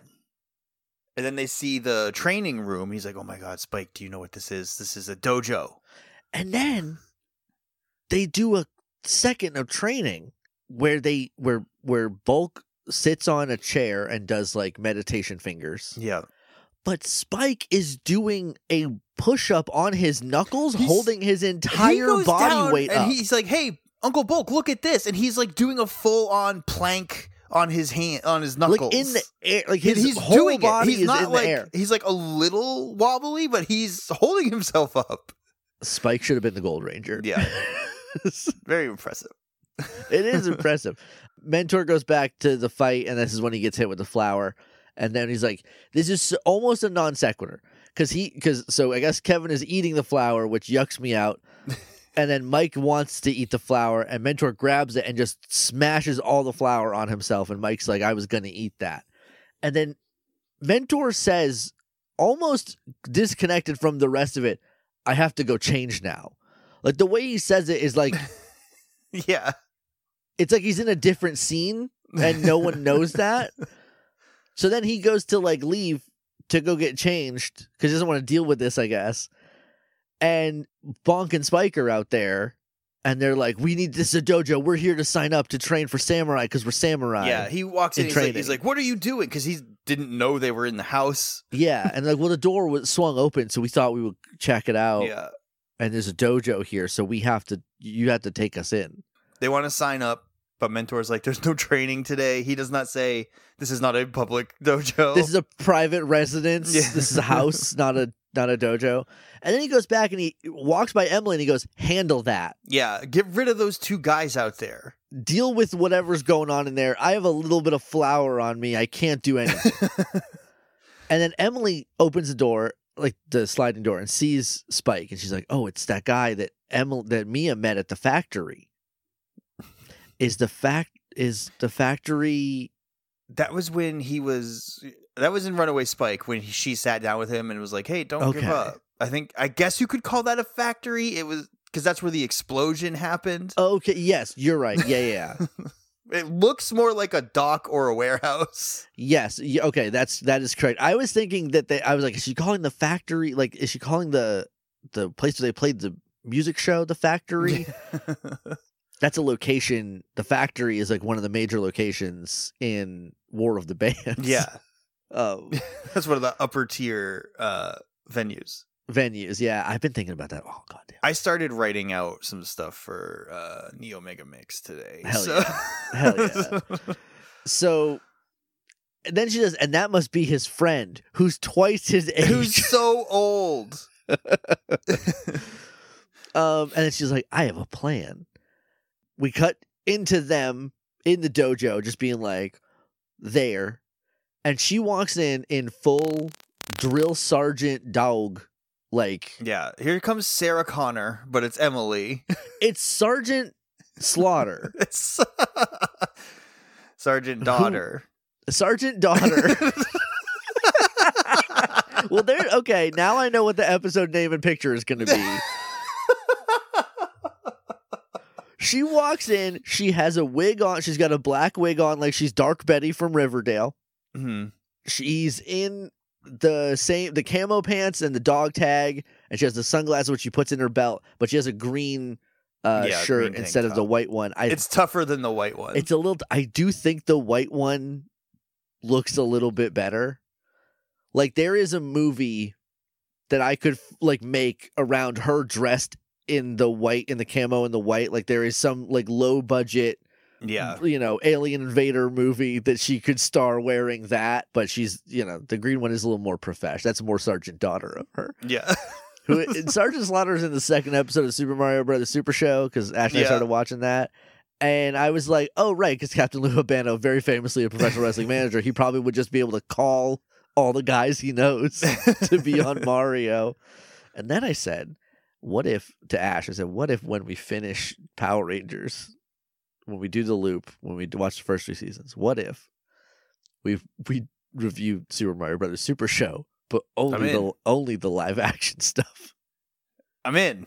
And then they see the training room. He's like, "Oh my god, Spike! Do you know what this is? This is a dojo." And then they do a second of training where they where where Bulk sits on a chair and does like meditation fingers. Yeah, But Spike is doing a push up on his knuckles, He's- holding his he entire goes body down, weight and up. he's like, "Hey, Uncle Bulk, look at this!" And he's like doing a full on plank on his hand, on his knuckles, like in the air, like He- his he's whole doing body it. He's is not in like the air. he's like a little wobbly, but he's holding himself up. Spike should have been the Gold Ranger. Yeah. Very impressive. It is impressive. Mentor goes back to the fight, and this is when he gets hit with the flower. And then he's like, "This is so- almost a non sequitur." Because he, because so I guess Kevin is eating the flower, which yucks me out. And then Mike wants to eat the flower, and Mentor grabs it and just smashes all the flour on himself. And Mike's like, "I was going to eat that." And then Mentor says, almost disconnected from the rest of it, "I have to go change now." Like the way he says it is like, Yeah. it's like he's in a different scene and no one knows that. So then he goes to like leave to go get changed because he doesn't want to deal with this, I guess. And Bonk and Spike are out there and they're like, "We need this is a dojo. We're here to sign up to train for samurai because we're samurai." Yeah, he walks in, in he's like, he's training. like, "What are you doing?" Because he didn't know they were in the house. Yeah. And like, well, the door was swung open, so we thought we would check it out. Yeah. And there's a dojo here, so we have to, you have to take us in. They want to sign up, but Mentor's like, "There's no training today." He does not say, "This is not a public dojo." This is a private residence. Yeah. This is a house, not a not a dojo. And then he goes back and he walks by Emily and he goes, "Handle that. Yeah, get rid of those two guys out there. Deal with whatever's going on in there. I have a little bit of flour on me. I can't do anything." And then Emily opens the door, like the sliding door, and sees Spike, and she's like, "Oh, it's that guy that Emily that Mia met at the factory." Is the fact is the factory? That was when he was. That was in Runaway Spike when he, she sat down with him and was like, "Hey, don't give Okay. up." I think. I guess you could call that a factory. It was because that's where the explosion happened. Okay, yes, you're right. Yeah, yeah, yeah. It looks more like a dock or a warehouse. Yes. y- Okay. That's that is correct. I was thinking that they. I was like, is she calling the factory? Like, is she calling the the place where they played the music show the factory? that's a location. The factory is like one of the major locations in War of the Bands. Yeah. um, That's one of the upper tier uh, venues. Venues. Yeah, I've been thinking about that. Oh, goddamn. I started writing out some stuff for uh, Neo Mega Mix today. Hell so. yeah. Hell yeah. So and then she does, and that must be his friend who's twice his age. Who's so old. um, and then she's like, I have a plan. We cut into them in the dojo, just being like, there. And she walks in in full drill sergeant dog. Like, yeah, here comes Sarah Connor, but it's Emily. It's Sergeant Slaughter. It's Sergeant Daughter. Who, Sergeant Daughter. Well, there. Okay, now I know what the episode name and picture is going to be. She walks in. She has a wig on. She's got a black wig on, like she's Dark Betty from Riverdale. Mm-hmm. She's in the same the camo pants and the dog tag, and she has the sunglasses which she puts in her belt. But she has a green uh, Yeah, shirt green instead tank of the top. white one. I, It's tougher than the white one. It's a little. I do think the white one looks a little bit better. Like there is a movie that I could like make around her dressed in the white, in the camo and the white. Like there is some like low budget, yeah. you know, alien invader movie that she could star wearing that. But she's, you know, the green one is a little more professional. That's more Sergeant Daughter of her. Yeah. Who and Sergeant Slaughter's in the second episode of Super Mario Brothers Super Show because Ashley Yeah. started watching that. And I was like, oh, right, because Captain Lou Albano, very famously a professional wrestling manager, he probably would just be able to call all the guys he knows to be on Mario. And then I said, what if, to Ash, I said, what if when we finish Power Rangers, when we do the loop, when we watch the first three seasons, what if we we review Super Mario Brothers Super Show, but only the only the live action stuff? I'm in.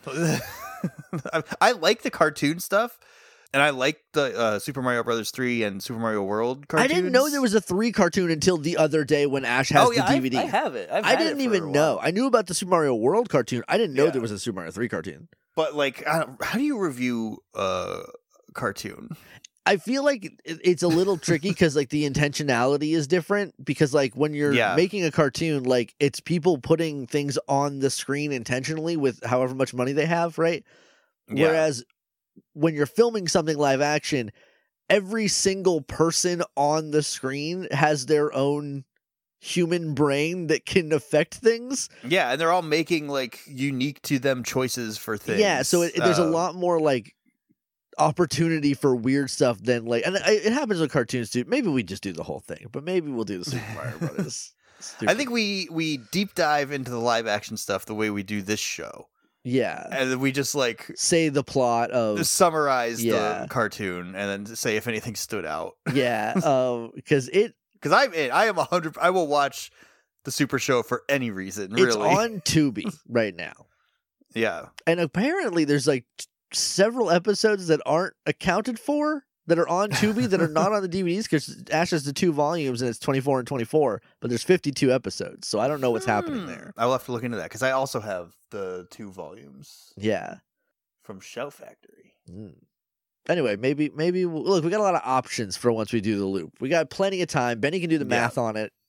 I like the cartoon stuff. And I like the uh, Super Mario Brothers three and Super Mario World cartoons. I didn't know there was a three cartoon until the other day when Ash has oh, yeah, the D V D. I, I have it. I've I had didn't it for even a know. while. I knew about the Super Mario World cartoon. I didn't know Yeah. there was a Super Mario three cartoon. But like, I don't, how do you review a cartoon? I feel like it- it's a little tricky because like the intentionality is different. Because like when you're Yeah. making a cartoon, like it's people putting things on the screen intentionally with however much money they have, right? Yeah. Whereas when you're filming something live action, every single person on the screen has their own human brain that can affect things. Yeah, and they're all making like unique to them choices for things. Yeah, so it, there's a Um, lot more like opportunity for weird stuff than like, and it, it happens with cartoons too. Maybe we just do the whole thing, but maybe we'll do the Super Mario Brothers. I think we we deep dive into the live action stuff the way we do this show, yeah, and then we just like say the plot of summarize Yeah. the cartoon and then say if anything stood out. yeah, um, because it Because I'm in. I am a hundred. I will watch the Super Show for any reason. it's Really, on Tubi right now. yeah. And apparently there's like t- several episodes that aren't accounted for that are on Tubi that are not on the D V Ds because Ash has the two volumes and it's twenty-four and twenty-four, but there's fifty-two episodes. So I don't know what's happening Hmm. there. I will have to look into that because I also have the two volumes Yeah. from Shout Factory. Mm. Anyway, maybe, maybe, we'll, look, we got a lot of options for once we do the loop. We got plenty of time. Benny can do the Yeah. math on it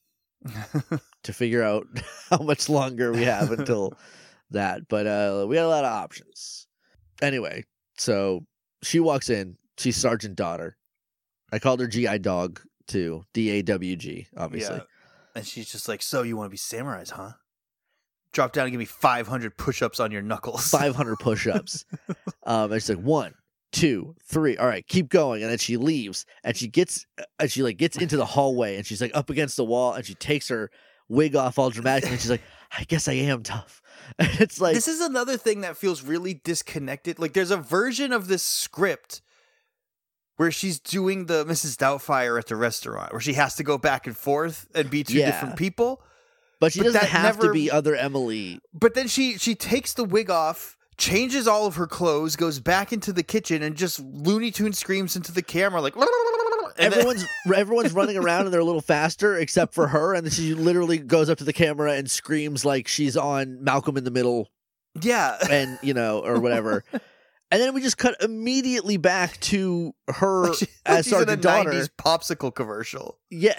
to figure out how much longer we have until that. But uh, we got a lot of options. Anyway, so she walks in. She's Sergeant Daughter. I called her G I Dog too. D A W G, obviously. Yeah. And she's just like, so you want to be samurais, huh? Drop down and give me five hundred push-ups on your knuckles. five hundred push-ups. um, and she's like, one, two, three. All right, keep going. And then she leaves, and she gets, and she like gets into the hallway, and she's like up against the wall, and she takes her wig off all dramatically, and she's like, I guess I am tough. And it's like, This is another thing that feels really disconnected. Like, there's a version of this script where she's doing the Missus Doubtfire at the restaurant, where she has to go back and forth and be two Yeah. different people. but she but doesn't that have to never- be other Emily. But then she she takes the wig off, changes all of her clothes, goes back into the kitchen, and just Looney Tunes screams into the camera like. And then- Everyone's everyone's running around and they're a little faster except for her, and then she literally goes up to the camera and screams like she's on Malcolm in the Middle, yeah, and you know, or whatever. And then we just cut immediately back to her Like she, like as she's in a Sergeant Daughter. nineties popsicle commercial. Yeah.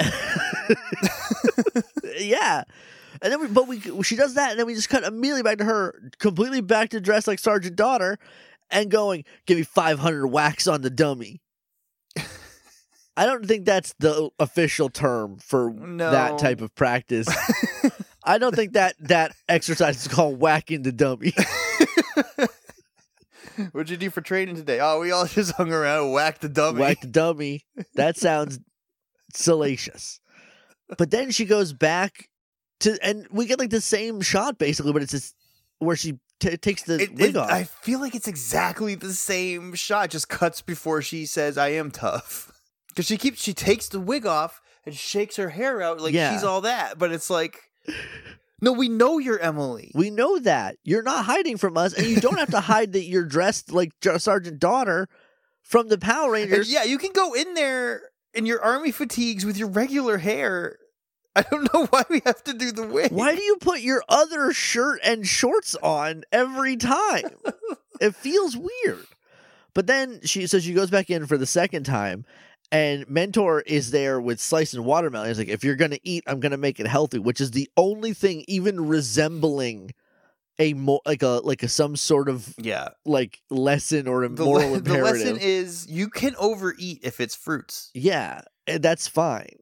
Yeah. And then we, but we, she does that, and then we just cut immediately back to her, completely back to dress like Sergeant Daughter, and going, give me five hundred whacks on the dummy. I don't think that's the official term for No. that type of practice. I don't think that that exercise is called whacking the dummy. What'd you do for training today? Oh, we all just hung around and whacked the dummy. Whack the dummy. That sounds salacious. But then she goes back to, and we get like the same shot basically, but it's just where she t- takes the It- wig it- off. I feel like it's exactly the same shot, just cuts before she says, I am tough. Because she keeps, she takes the wig off and shakes her hair out like Yeah. she's all that. But it's like, no, we know you're Emily. We know that. You're not hiding from us, and you don't have to hide that you're dressed like J- Sergeant Daughter from the Power And Rangers. yeah, you can go in there in your army fatigues with your regular hair. I don't know why we have to do the wig. Why do you put your other shirt and shorts on every time? It feels weird. But then she so she goes back in for the second time, and Mentor is there with slicing watermelon. He's like, if you're gonna eat, I'm gonna make it healthy, which is the only thing even resembling a mo- like a like a some sort of Yeah. like lesson or a The, moral le- the imperative. lesson is you can overeat if it's fruits. Yeah, and that's fine.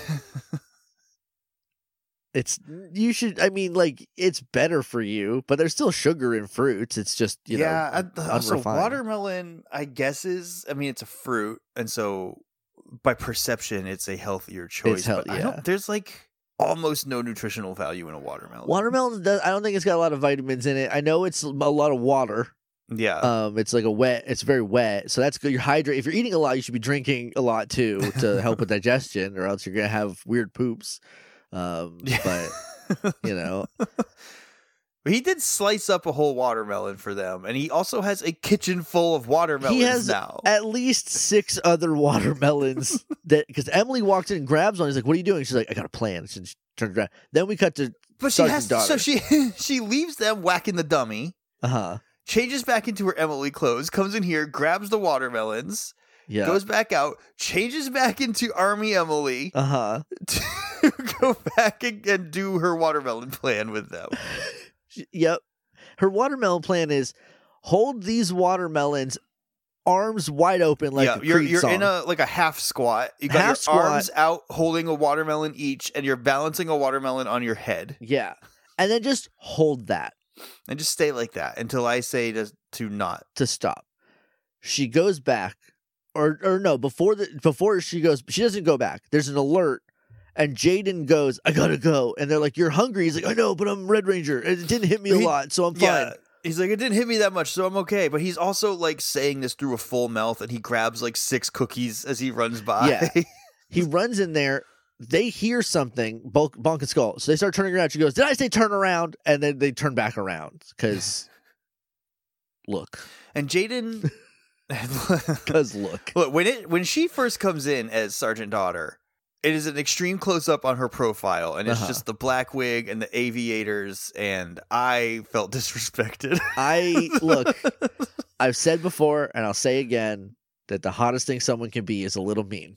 It's you should. I mean, like it's better for you, but there's still sugar in fruits. It's just you yeah. know, I, so unrefined. watermelon, I guess is. I mean, it's a fruit, and so by perception, it's a healthier choice. hel- but I yeah. don't. There's like almost no nutritional value in a watermelon. Watermelon does. I don't think it's got a lot of vitamins in it. I know it's a lot of water. Yeah. Um, it's like a wet. It's very wet, so that's good. You're hydrated. If you're eating a lot, you should be drinking a lot too to help with digestion, or else you're gonna have weird poops. Um, but you know, He did slice up a whole watermelon for them, and he also has a kitchen full of watermelons he has now. at least six other watermelons that because Emily walks in and grabs one. He's like, "What are you doing?" She's like, "I got a plan." She turns around. Then we cut to But she Sergeant has Daughter. so she she leaves them whacking the dummy, uh huh changes back into her Emily clothes, comes in here, grabs the watermelons, yeah goes back out, changes back into Army Emily uh huh. to go back and, and do her watermelon plan with them. Yep. Her watermelon plan is hold these watermelons arms wide open like yeah, a you're Creed you're song. in a like a half squat. You got Half your squat. arms out, holding a watermelon each, and you're balancing a watermelon on your head, Yeah. And then just hold that and just stay like that until I say to to not. to stop. She goes back or or no, before the before she goes she doesn't go back. There's an alert and Jaden goes, I gotta go. And they're like, you're hungry. He's like, I know, but I'm Red Ranger. And it didn't hit me a He- lot, so I'm fine. Yeah. He's like, it didn't hit me that much, so I'm okay. But he's also like saying this through a full mouth, and he grabs like six cookies as he runs by. Yeah. He runs in there. They hear something, Bonk, Bonk and Skull. So they start turning around. She goes, did I say turn around? And then they turn back around. Because, look. And Jaden, Because, look. look when it when she first comes in as Sergeant Daughter, it is an extreme close up on her profile, and it's Uh-huh. just the black wig and the aviators, and I felt disrespected. I, look, I've said before, and I'll say again, that the hottest thing someone can be is a little mean.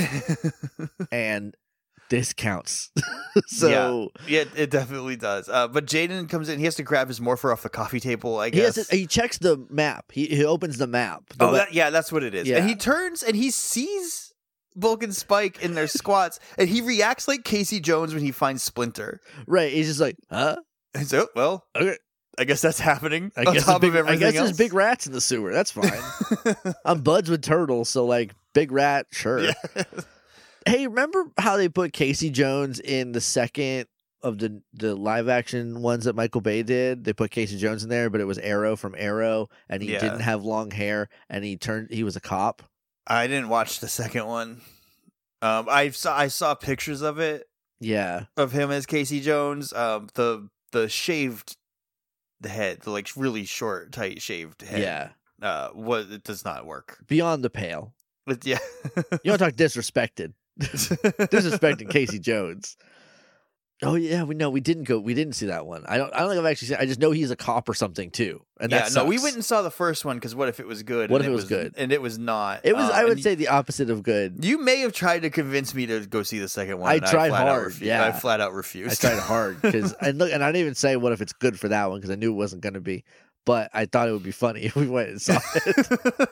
And this counts. So yeah, it definitely does. Uh, but Jaden comes in; he has to grab his morpher off the coffee table. I he has guess. to, he checks the map. He he opens the map. The oh, we- that, yeah, that's what it is. Yeah. And he turns and he sees Bulk and Spike in their squats, and he reacts like Casey Jones when he finds Splinter. right. He's just like, huh? And so, well, Okay. I guess that's happening. I on guess, top there's big, of I everything guess else. there's big rats in the sewer. That's fine. I'm buds with turtles, so like big rat, sure. Yeah. Hey, remember how they put Casey Jones in the second of the the live action ones that Michael Bay did? They put Casey Jones in there, but it was Arrow from Arrow, and he Yeah. didn't have long hair, and he turned he was a cop. I didn't watch the second one. Um, I saw I saw pictures of it Yeah, of him as Casey Jones. Um, the the shaved the head, the like really short, tight shaved head. yeah, Uh, what it does not work. beyond the pale. But yeah, You don't talk disrespected, disrespecting Casey Jones. Oh yeah, we know we didn't go. We didn't see that one. I don't. I don't think I've actually seen. I just know he's a cop or something too. And yeah, that no, we sucks. went and saw the first one because what if it was good? What and if it was good? And it was not. It was. Uh, I would and say the opposite of good. you may have tried to convince me to go see the second one. I and tried flat out hard, refused. yeah. I flat out refused. I tried hard because and look, and I didn't even say what if it's good for that one because I knew it wasn't going to be. But I thought it would be funny if we went and saw it.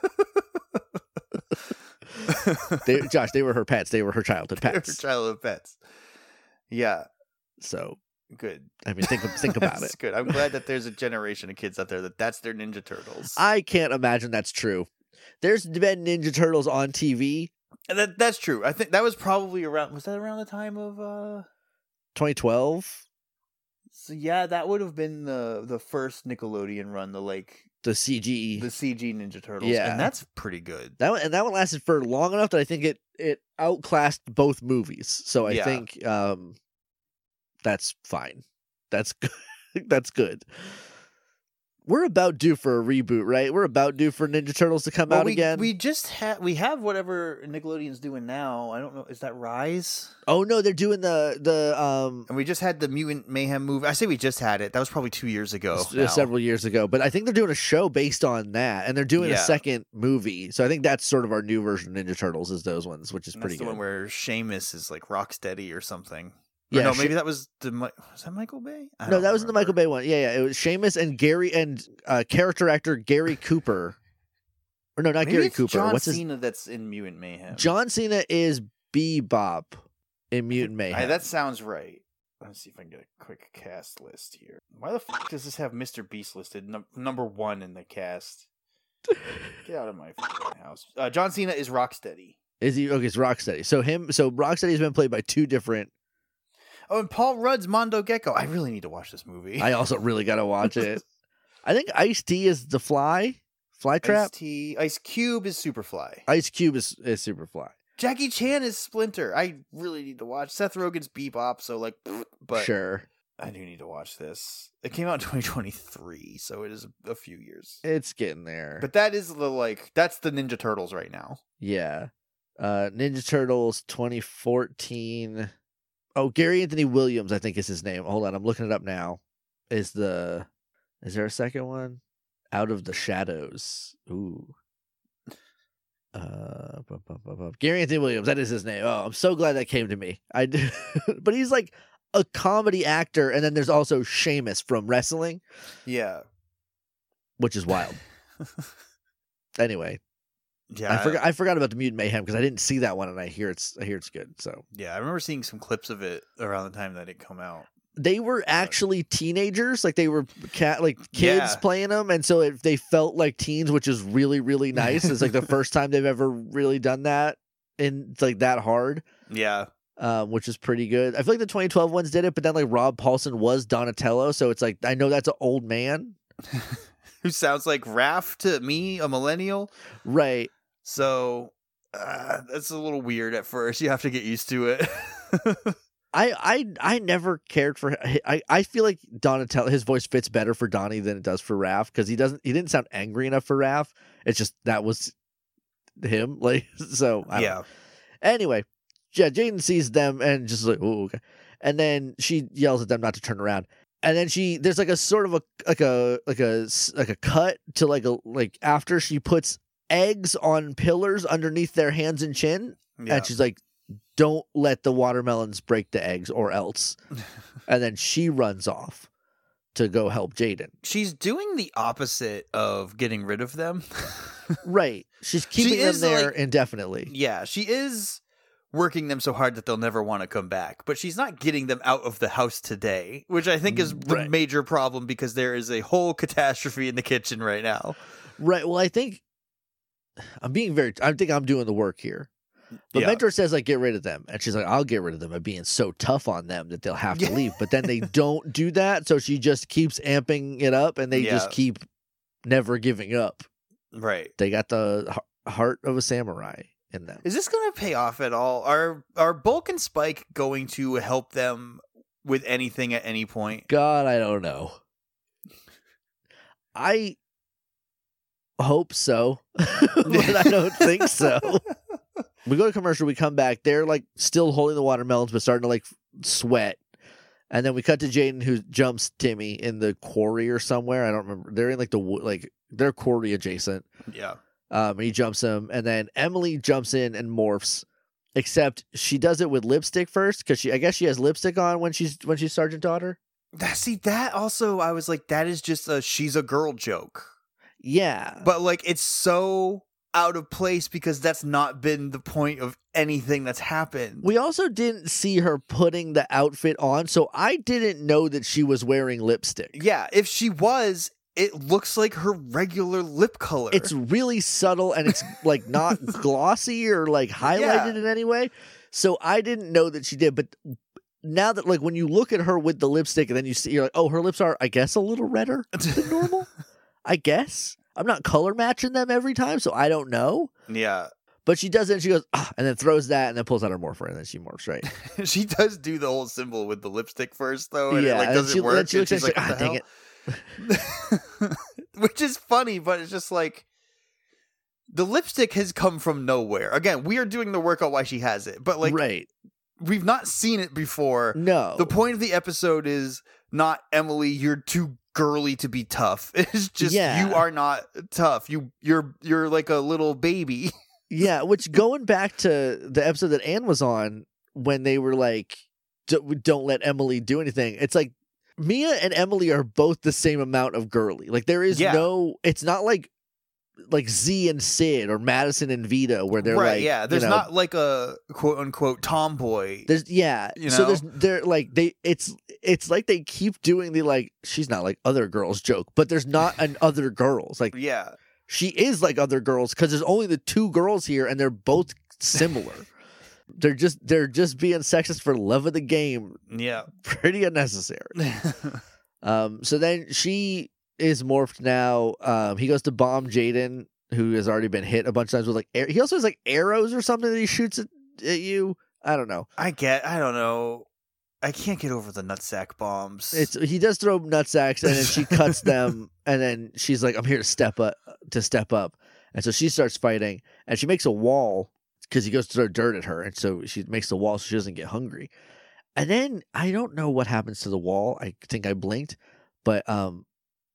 they, Josh, they were her pets. They were her childhood They were pets. childhood pets. Yeah, So good. I mean, think think about That's it. good. I'm glad that there's a generation of kids out there that that's their Ninja Turtles. I can't imagine that's true. There's been Ninja Turtles on T V. And that that's true. I think that was probably around. Was that around the time of? uh twenty twelve. So yeah, that would have been the the first Nickelodeon run. The like The C G. the C G Ninja Turtles. Yeah. And that's pretty good. That one, and that one lasted for long enough that I think it it outclassed both movies. So I Yeah. think um, that's fine. That's good. That's good. We're about due for a reboot, right? We're about due for Ninja Turtles to come Well, out we, again. we just have we have whatever Nickelodeon's doing now. I don't know. Is that Rise? Oh no, they're doing the the um And we just had the Mutant Mayhem movie. I say we just had it. That was probably two years ago. s- now. several years ago, but I think they're doing a show based on that, and they're doing Yeah. a second movie. So I think that's sort of our new version of Ninja Turtles is those ones, which is And pretty that's the good. one where Seamus is like Rocksteady or something. Or Yeah, no, Sha- maybe that was the Mi- was that Michael Bay? I No, don't that was in the Michael remember. Bay one. Yeah, yeah. It was Seamus and Gary and uh, character actor Gary Cooper. Or no, not Maybe Gary it's Cooper. John What's his Cena that's in Mutant Mayhem. John Cena is Bebop in Mutant Mayhem. Hey, that sounds right. Let's see if I can get a quick cast list here. Why the fuck does this have Mister Beast listed num- number one in the cast? Get out of my fucking house. Uh, John Cena is Rocksteady. Is he okay? It's Rocksteady. So him. So Rocksteady's been played by two different. Oh, and Paul Rudd's Mondo Gecko. I really need to watch this movie. I also really gotta watch it. I think Ice T is the Fly, Flytrap. Ice T, Ice Cube is Superfly. Ice Cube is is Superfly. Jackie Chan is Splinter. I really need to watch. Seth Rogen's Bebop. So like, but Sure, I do need to watch this. It came out in twenty twenty-three, so it is a, a few years. it's getting there. But that is the like that's the Ninja Turtles right now. Yeah, uh, Ninja Turtles twenty fourteen. Oh, Gary Anthony Williams, I think is his name. Hold on, I'm looking it up now. Is the is there a second one? Out of the Shadows. Ooh. Uh, bu- bu- bu- bu- Gary Anthony Williams, that is his name. Oh, I'm so glad that came to me. I do, but he's like a comedy actor, and then there's also Sheamus from wrestling, Yeah. which is wild. Anyway, Yeah. I forgot I forgot about the Mutant Mayhem because I didn't see that one, and I hear it's I hear it's good. So Yeah, I remember seeing some clips of it around the time that it come out. they were actually teenagers, like they were cat like kids Yeah. playing them, and so it, they felt like teens, which is really really nice. It's like the first time they've ever really done that, and it's like that hard. Yeah. Um, which is pretty good. I feel like the twenty twelve ones did it, but then like Rob Paulson was Donatello, so it's like I know that's an old man, Who sounds like Raph to me, a millennial. right? So uh, that's a little weird at first. You have to get used to it. I I I never cared for. I I feel like Donatello, his voice fits better for Donnie than it does for Raph because he doesn't he didn't sound angry enough for Raph. It's just that was him, like so. I don't yeah. know. Anyway, yeah, Jaden sees them and just like, oh, okay. And then she yells at them not to turn around. And then she, there's like a sort of a, like a, like a, s- like a cut to like a, like after she puts eggs on pillars underneath their hands and chin. Yeah. And she's like, don't let the watermelons break the eggs or else. And then she runs off to go help Jaden. She's doing the opposite of getting rid of them. Right. She's keeping them is, there like- indefinitely. Yeah, she is working them so hard that they'll never want to come back, but she's not getting them out of the house today, which I think is the Right. major problem because there is a whole catastrophe in the kitchen right now. Right. Well, I think I'm being very, I think I'm doing the work here. The Yeah. mentor says, like, get rid of them. And she's like, I'll get rid of them by being so tough on them that they'll have to Yeah. leave. But then they don't do that. So she just keeps amping it up and they just Yeah. keep never giving up. Right. They got the h- heart of a samurai in them. Is this going to pay off at all? Are are Bulk and Spike going to help them with anything at any point? God, I don't know. I hope so, but I don't think so. We go to commercial, we come back. They're like still holding the watermelons, but starting to like sweat. And then we cut to Jaden, who jumps Timmy in the quarry or somewhere. I don't remember. They're in like the wo- like they're quarry adjacent. Yeah. Um, and he jumps him, and then Emily jumps in and morphs. Except she does it with lipstick first, because she I guess she has lipstick on when she's when she's Sergeant Daughter. That, see, that also, I was like, that is just a she's a girl joke. Yeah. But, like, it's so out of place because that's not been the point of anything that's happened. We also didn't see her putting the outfit on, so I didn't know that she was wearing lipstick. Yeah, if she was, it looks like her regular lip color. It's really subtle, and it's, like, not glossy or, like, highlighted Yeah. in any way. So I didn't know that she did, but now that, like, when you look at her with the lipstick and then you see, you're like, oh, her lips are, I guess, a little redder than normal. I guess. I'm not color matching them every time, so I don't know. Yeah. But she does it, and she goes, ah, and then throws that, and then pulls out her morpher, and then she morphs, right? She does do the whole symbol with the lipstick first, though, and Yeah, it like and doesn't she- work. then she and looks she's at it, like, she's like, "What "Ah, the hell?" Which is funny, but it's just like the lipstick has come from nowhere. Again, we are doing the work on why she has it, but like right. we've not seen it before. No. The point of the episode is not Emily, you're too girly to be tough. It's just Yeah. you are not tough. You you're you're like a little baby. Yeah, which going back to the episode that Anne was on when they were like, "D- don't let Emily do anything. It's like Mia and Emily are both the same amount of girly. Like there is Yeah. no, it's not like like Z and Sid or Madison and Vita where they're right, like, yeah. There's you know, not like a quote unquote tomboy. There's yeah. You So know? there's they're like they it's it's like they keep doing the like she's not like other girls joke, but there's not an other girls. Like Yeah. she is like other girls because there's only the two girls here and they're both similar. they're just they're just being sexist for love of the game. Yeah. Pretty unnecessary. um so then she is morphed now. Um he goes to bomb Jaden, who has already been hit a bunch of times with like air- he also has like arrows or something that he shoots at, at you. I don't know. I get I don't know. I can't get over the nutsack bombs. It's he does throw nutsacks and then she cuts them and then she's like, I'm here to step up to step up. And so she starts fighting and she makes a wall because he goes to throw dirt at her, and so she makes the wall so she doesn't get hungry. And then I don't know what happens to the wall. I think I blinked, but um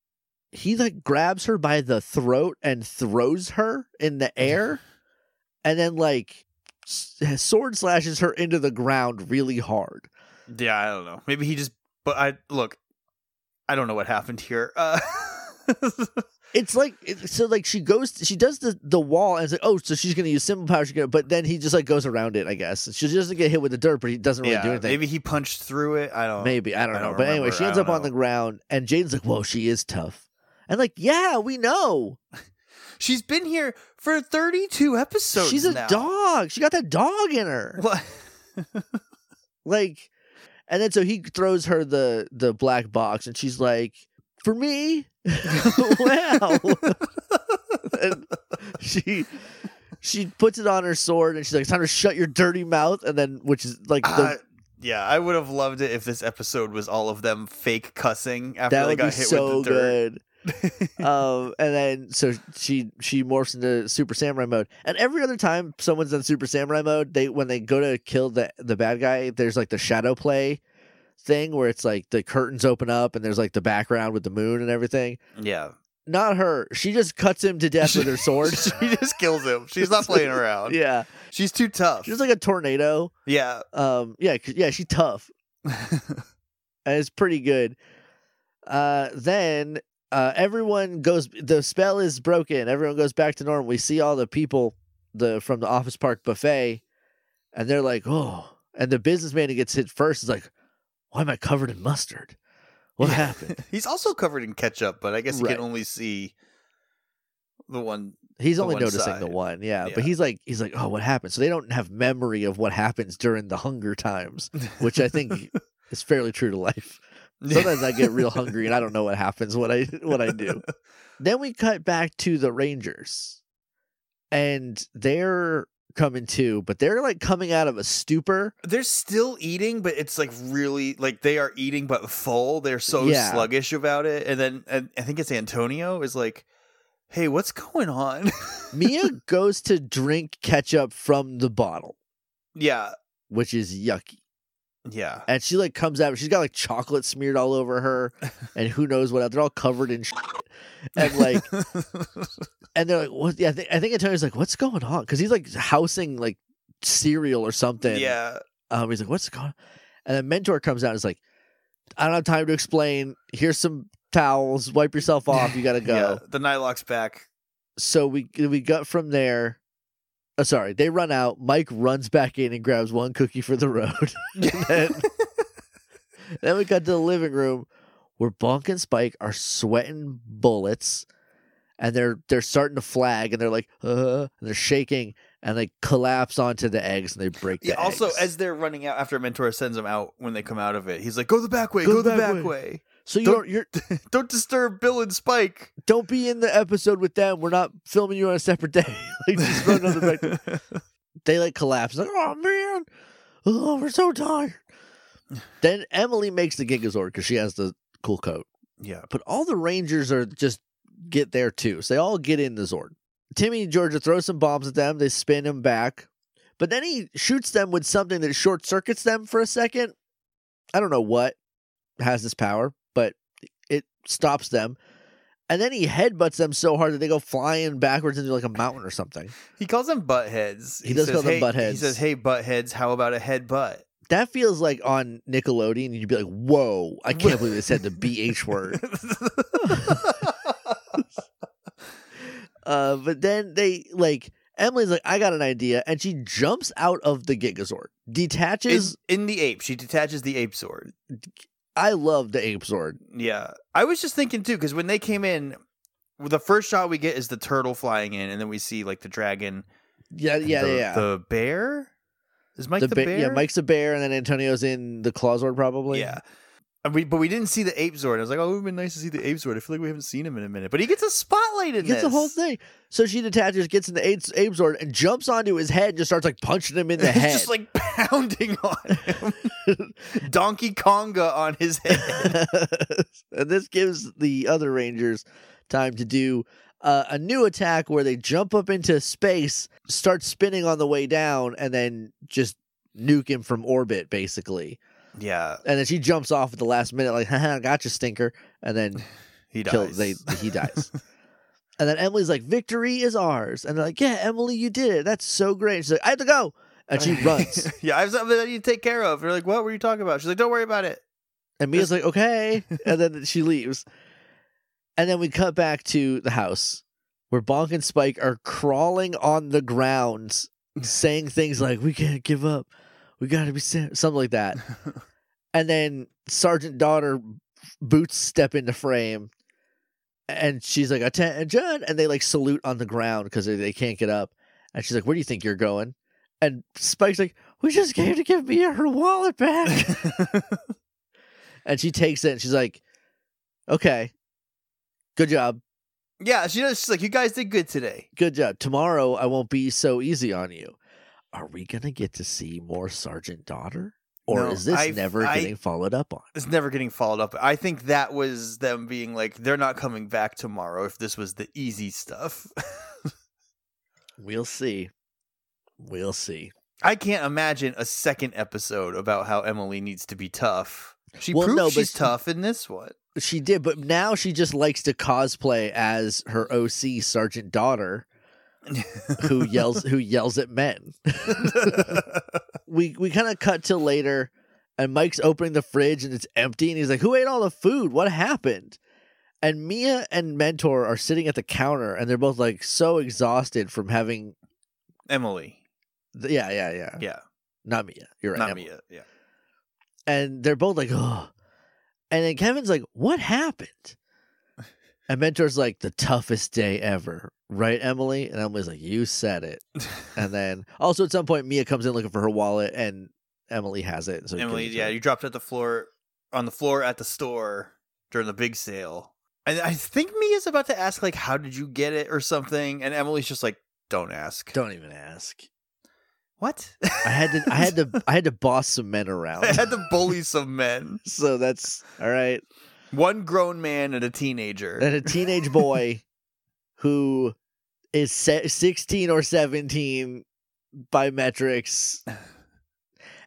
he like grabs her by the throat and throws her in the air and then like s- sword slashes her into the ground really hard. Yeah, I don't know. Maybe he just. But I look. I don't know what happened here. Uh, It's like it- so like she goes she does the the wall and it's like, oh, so she's gonna use simple power, she's gonna, but then he just like goes around it, I guess. She doesn't get hit with the dirt, but he doesn't really yeah, do anything. maybe he punched through it. I don't. Maybe I don't I know. don't But anyway, remember. she I ends don't up on know. the ground and Jaden's like, whoa, she is tough. And like, yeah, we know. She's been here for thirty-two episodes. She's a now. dog. She got that dog in her. What? Like, and then so he throws her the the black box and she's like, for me? Wow. And she she puts it on her sword and she's like, it's time to shut your dirty mouth. And then, which is like, the, Uh, yeah, I would have loved it if this episode was all of them fake cussing after that they would got be hit so with the dirt. good. um, and then so she she morphs into Super Samurai mode. And every other time someone's in Super Samurai mode, they when they go to kill the the bad guy, there's like the shadow play thing where it's like the curtains open up and there's like the background with the moon and everything. Yeah. Not her. She just cuts him to death with her sword. She just kills him. She's not playing around. Yeah, She's too tough. she's like a tornado. Yeah. Um, yeah, 'cause- yeah, she's tough. And it's pretty good. Uh, then uh, everyone goes. The spell is broken. Everyone goes back to normal. We see all the people the from the Office Park buffet, and they're like, "Oh!" And the businessman who gets hit first is like, "Why am I covered in mustard? What Yeah. happened?" He's also covered in ketchup, but I guess he Right. can only see the one. He's The only one noticing side. the one, yeah, Yeah. But he's like, he's like, "Oh, what happened?" So they don't have memory of what happens during the hunger times, which I think is fairly true to life. Sometimes I get real hungry and I don't know what happens what I what I do. Then we cut back to the Rangers, and they're coming too, but they're like coming out of a stupor. They're still eating, but it's like really like they are eating but full. They're so Yeah. sluggish about it. And then and I think it's Antonio is like, "Hey, what's going on?" Mia goes to drink ketchup from the bottle, Yeah. which is yucky. Yeah. And she like comes out. She's got like chocolate smeared all over her, and who knows what else. They're all covered in shit. And like, and they're like, "What?" Yeah, I think I think Antonio's like, "What's going on?" Because he's like housing like cereal or something. Yeah. Um, he's like, "What's going on?" And then Mentor comes out and is like, "I don't have time to explain. Here's some towels. Wipe yourself off. You gotta go." Yeah, the Nightlock's back. So we we got from there. Oh, sorry, they run out. Mike runs back in and grabs one cookie for the road. And then, then we got to the living room where Bonk and Spike are sweating bullets, and they're they're starting to flag, and they're like, uh, and they're shaking, and they collapse onto the eggs, and they break the Yeah. Also, eggs. as they're running out after Mentor sends them out, when they come out of it, he's like, "Go the back way. Go Go, the the back back, way." way. So you Don't- don't, you're Don't disturb Bill and Spike." don't be in the episode with them. We're not filming you on a separate day. Like just run on the back. They like collapse. Like, oh man, oh we're so tired. Then Emily makes the Gigazord because she has the cool coat. Yeah. But all the Rangers are just get there too. So they all get in the Zord. Timmy and Georgia throw some bombs at them. They spin him back. But then he shoots them with something that short circuits them for a second. I don't know what has this power, but it stops them. And then he headbutts them so hard that they go flying backwards into like a mountain or something. He calls them butt heads. He does says, call them hey, butt He heads. says, "Hey, butt heads, how about a head butt?" That feels like on Nickelodeon. You'd be like, whoa, I can't believe they said the B H word. uh, but then they, like, Emily's like, I got an idea. And she jumps out of the Gigazord, detaches. in, in the ape, she detaches the ape sword. I love the Ape Sword. Yeah, I was just thinking too, because when they came in, the first shot we get is the turtle flying in, and then we see like the dragon. Yeah, and yeah, the, yeah. The bear is Mike the the, ba- bear. Yeah, Mike's a bear, and then Antonio's in the Clawzord, probably. Yeah. And we, but we didn't see the ape sword. I was like, oh, it would have been nice to see the ape sword. I feel like we haven't seen him in a minute. But he gets a spotlight in He gets this. the whole thing. So she detaches, gets in the Ape Ape Sword, and jumps onto his head and just starts like punching him in the It's head. just like pounding on him. Donkey Konga on his head. And this gives the other Rangers time to do uh, a new attack where they jump up into space, start spinning on the way down, and then just nuke him from orbit, basically. Yeah, And then she jumps off at the last minute, like, haha, gotcha, stinker. And then he kill, dies. they, he dies. And then Emily's like, victory is ours. And they're like, yeah, Emily, you did it. That's so great. She's like, I have to go. And she runs. Yeah, I have something that I need to take care of. They're like, what were you talking about? She's like, don't worry about it. And Mia's like, okay. And then she leaves. And then we cut back to the house where Bonk and Spike are crawling on the ground, saying things like, we can't give up. We got to be sa-, something like that. And then Sergeant Daughter boots step into frame. And she's like, attention. And they like salute on the ground because they, they can't get up. And she's like, where do you think you're going? And Spike's like, we just came to give Mia her wallet back. And she takes it and she's like, okay, good job. Yeah, she does. She's like, you guys did good today. Good job. Tomorrow I won't be so easy on you. Are we going to get to see more Sergeant Daughter? Or No, is this I've- never I- getting followed up on? It's never getting followed up. I think that was them being like, they're not coming back tomorrow if this was the easy stuff. We'll see. We'll see. I can't imagine a second episode about how Emily needs to be tough. She Well, proved no, but she's she- tough in this one. She did, but now she just likes to cosplay as her O C Sergeant Daughter, who yells who yells at men. we we kind of cut to later, and Mike's opening the fridge and it's empty, and he's like, "Who ate all the food? What happened?" And Mia and Mentor are sitting at the counter, and they're both like so exhausted from having. Emily. The, yeah, yeah, yeah, Yeah. Not Mia. You're right. Not Emily. Mia. Yeah. And they're both like, "Oh." And then Kevin's like, what happened? And Mentor's like, the toughest day ever. Right, Emily? And Emily's like, you said it. And then also at some point, Mia comes in looking for her wallet and Emily has it. So he Emily, gives it to yeah, her. you dropped at the floor, on the floor at the store during the big sale. And I think Mia's about to ask, like, how did you get it or something? And Emily's just like, don't ask. Don't even ask. What? I had to I had to I had to boss some men around. I had to bully some men. So that's all right. One grown man and a teenager. And a teenage boy who is se- sixteen or seventeen by metrics.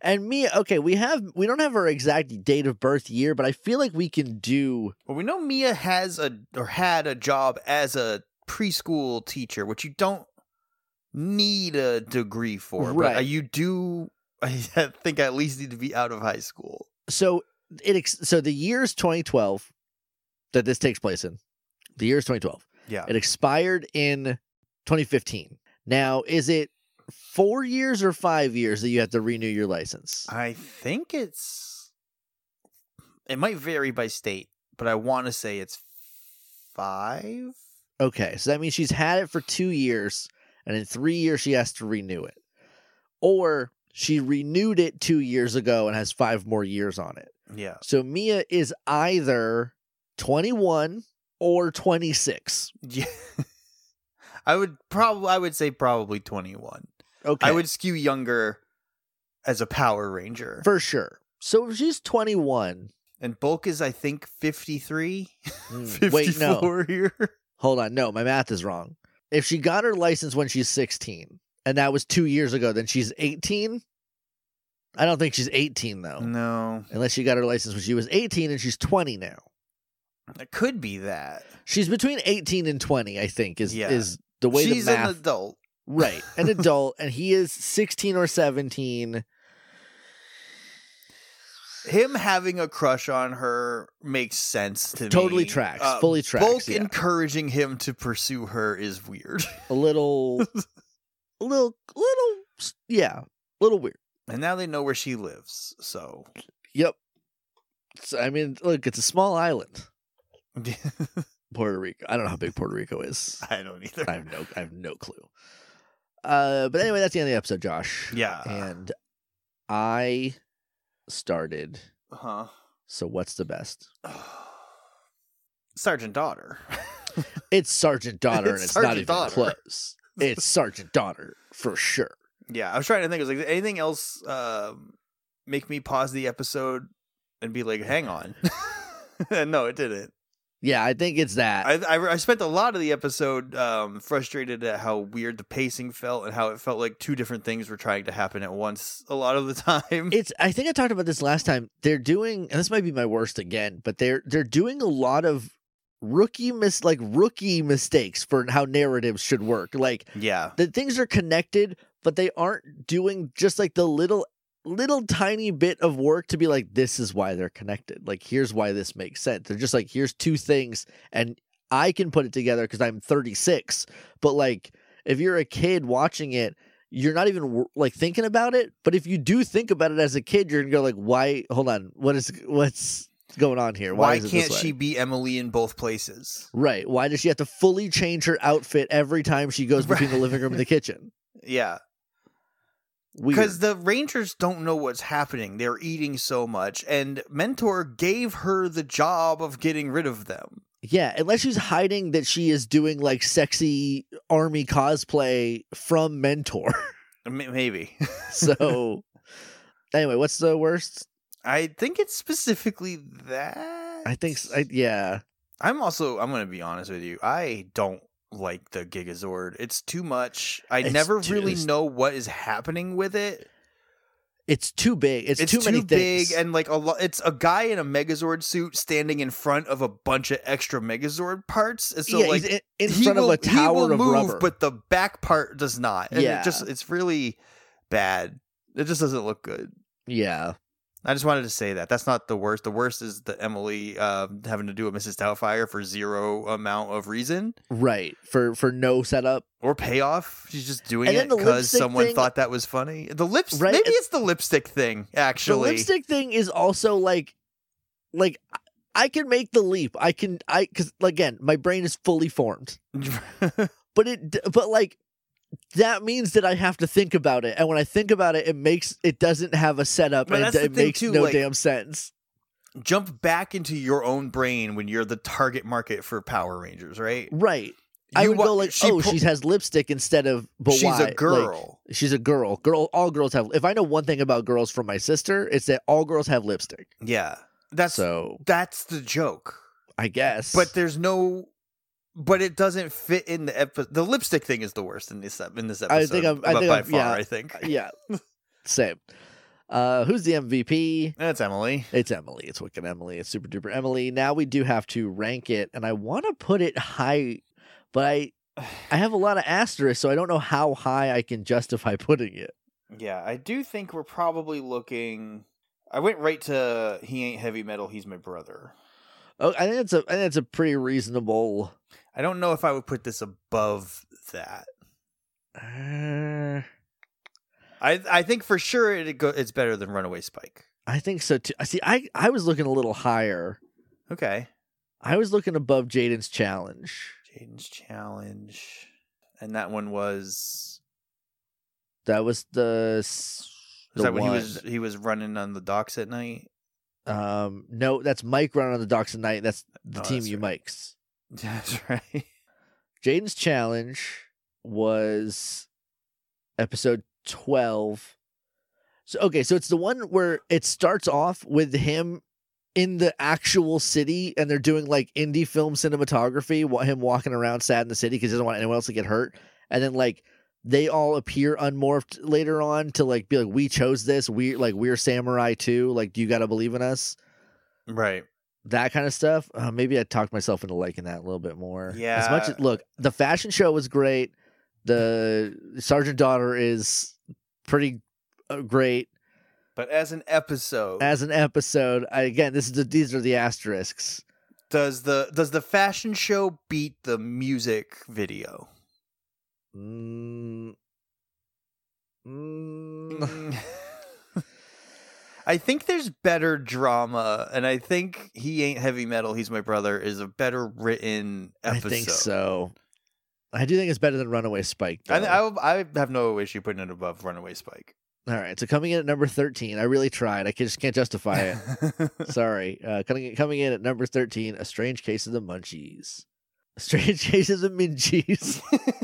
And Mia, okay, we have we don't have her exact date of birth year, but I feel like we can do. Well, we know Mia has a or had a job as a preschool teacher, which you don't need a degree for, Right. but you do. I think at least need to be out of high school. So it ex- so the year is twenty twelve that this takes place in. The year is twenty twelve. Yeah. It expired in twenty fifteen. Now, is it four years or five years that you have to renew your license? I think it's. It might vary by state, but I want to say it's five. Okay, so that means she's had it for two years, and in three years she has to renew it. Or she renewed it two years ago and has five more years on it. Yeah. So Mia is either twenty-one or twenty-six. Yeah. I would probably. I would say probably twenty-one. Okay. I would skew younger as a Power Ranger. For sure. So if she's twenty-one. And Bulk is, I think, fifty-three? Mm, wait, no. fifty-four here. Hold on. No, my math is wrong. If she got her license when she's sixteen, and that was two years ago, then she's eighteen? I don't think she's eighteen, though. No. Unless she got her license when she was eighteen and she's twenty now. It could be that. She's between eighteen and twenty, I think, is, Yeah. is the way She's the math... an adult. Right. An adult, and he is sixteen or seventeen. Him having a crush on her makes sense to me. Totally tracks. Fully tracks, Bulk yeah. encouraging him to pursue her is weird. A little... a little... little... Yeah. A little weird. And now they know where she lives, so... Yep. So, I mean, look, it's a small island. Puerto Rico. I don't know how big Puerto Rico is. I don't either. I have no I have no clue. Uh but anyway, that's the end of the episode, Josh. Yeah. And I started. Uh-huh. So what's the best? Sergeant Daughter. It's Sergeant Daughter, and It's it's Sergeant not even Daughter. close. It's Sergeant Daughter for sure. Yeah, I was trying to think. I was like, anything else um, make me pause the episode and be like, hang on? No, it didn't. Yeah, I think it's that. I, I I spent a lot of the episode um, frustrated at how weird the pacing felt and how it felt like two different things were trying to happen at once a lot of the time. It's. I think I talked about this last time. They're doing, and this might be my worst again, but they're they're doing a lot of rookie mis like rookie mistakes for how narratives should work. Like yeah, the things are connected, but they aren't doing just like the little little tiny bit of work to be like, this is why they're connected. Like, here's why this makes sense. They're just like, here's two things, and I can put it together because I'm thirty-six. But like, if you're a kid watching it, you're not even like thinking about it. But if you do think about it as a kid, you're gonna go like, why? Hold on, what is what's going on here? Why, why is it can't this she way? be Emily in both places? Right? Why does she have to fully change her outfit every time she goes between the living room and the kitchen? Yeah. Weird. Because the Rangers don't know what's happening. They're eating so much, and Mentor gave her the job of getting rid of them. Yeah, unless she's hiding that she is doing like sexy army cosplay from Mentor. M- Maybe. So, anyway, what's the worst? I think it's specifically that. I think, s- I, yeah. I'm also, I'm going to be honest with you. I don't like the Gigazord. It's too much. I It's never too- really it's- know what is happening with it. It's too big. It's, It's too, too, many big, things. and like a lot. It's a guy in a Megazord suit standing in front of a bunch of extra Megazord parts. And so, yeah, like, he's in, in he front will, of a he tower will of move, rubber. but the back part does not. And Yeah. it just it's really bad. It just doesn't look good. Yeah. I just wanted to say that. That's not the worst. The worst is the Emily uh, having to do a Missus Doubtfire for zero amount of reason Right. For for no setup. or payoff. She's just doing And it then the because lipstick someone thing- thought that was funny. The lips, Right, maybe it- it's the lipstick thing. Actually, The lipstick thing is also like, like I can make the leap. I can, I, because again, my brain is fully formed. But it, but like, that means that I have to think about it, and when I think about it, it makes it doesn't have a setup, But and that's it, the it thing, makes too, no like- damn sense. Jump back into your own brain when you're the target market for Power Rangers, right? Right. I You would wa- go like, she oh, pu- she has lipstick instead of, but she's why? a Like, girl. she's a girl. Girl. All girls have. If I know one thing about girls from my sister, it's that all girls have lipstick. Yeah, that's So that's the joke. I guess. But there's no, but it doesn't fit in the episode. The lipstick thing is the worst in this ep- in this episode. I think I'm- I by- think by I'm- far. yeah. I think. yeah, same. Uh, who's the M V P? That's Emily. It's Emily. It's Wicked Emily. It's Super Duper Emily. Now we do have to rank it, and I want to put it high, but I I have a lot of asterisks, so I don't know how high I can justify putting it. Yeah, I do think we're probably looking. I went right to He Ain't Heavy Metal, He's My Brother. Oh, I think it's a I think it's a pretty reasonable. I don't know if I would put this above that. Uh, I I think for sure it go, it's better than Runaway Spike. I think so too. I see. I I was looking a little higher. Okay. I was looking above Jaden's Challenge. Jaden's Challenge, and that one was. That was the. Is the that when one. he was he was running on the docks at night? Um, no, that's Mike running on the docks at night. That's the Oh, team that's you right. Mikes. That's right. Jaden's Challenge was episode twelve. So okay, so it's the one where it starts off with him in the actual city, and they're doing like indie film cinematography, wa- him walking around sad in the city because he doesn't want anyone else to get hurt, and then like they all appear unmorphed later on to like be like, we chose this, we like we're samurai too, like, do you gotta believe in us? Right. That kind of stuff. Uh, maybe I talked myself into liking that a little bit more. Yeah. As much as look, the fashion show was great. The Sergeant Daughter is pretty uh, great. But as an episode, As an episode, I, again, this is the these are the asterisks. does the does the fashion show beat the music video? Mm, mm, Mm. I think there's better drama, and I think He Ain't Heavy Metal, He's My Brother is a better written episode. I think so. I do think it's better than Runaway Spike. I, though. I, I have no issue putting it above Runaway Spike. All right, so coming in at number thirteen, I really tried. I just can't justify it. Sorry. Uh, coming, coming in at number thirteen, A Strange Case of the Munchies. A Strange Case of the Minchies.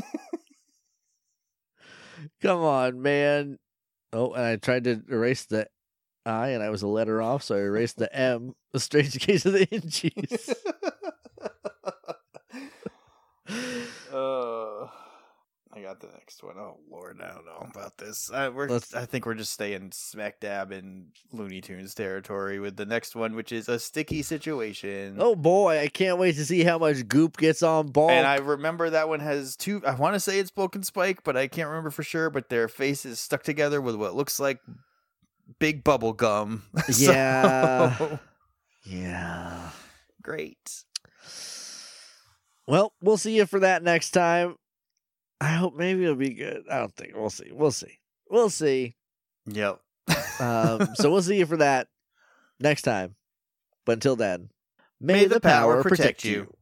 Come on, man. Oh, and I tried to erase the I, and I was a letter off, so I erased the M. A Strange Case of the Inchies. uh, I got the next one. Oh Lord, I don't know about this. I, we're, Let's- I think we're just staying smack dab in Looney Tunes territory with the next one, which is A Sticky Situation. Oh boy, I can't wait to see how much goop gets on ball. And I remember that one has two. I want to say it's Bulk and Spike, but I can't remember for sure. But their faces stuck together with what looks like big bubble gum. Yeah. So, Yeah. great. Well, we'll see you for that next time. I hope maybe it'll be good. I don't think. We'll see. We'll see. We'll see. Yep. Um, so we'll see you for that next time. But until then, may, May the power protect you.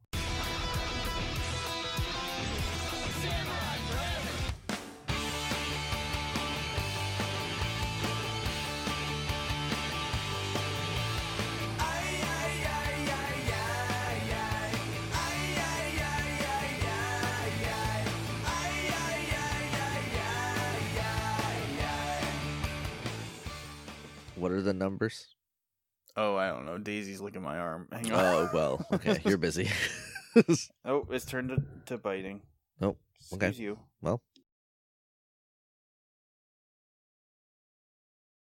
What are the numbers? Oh, I don't know. Daisy's licking my arm. Hang on. Oh, well, okay. You're busy. Oh, it's turned to, to biting. Oh, okay. Excuse you. Well,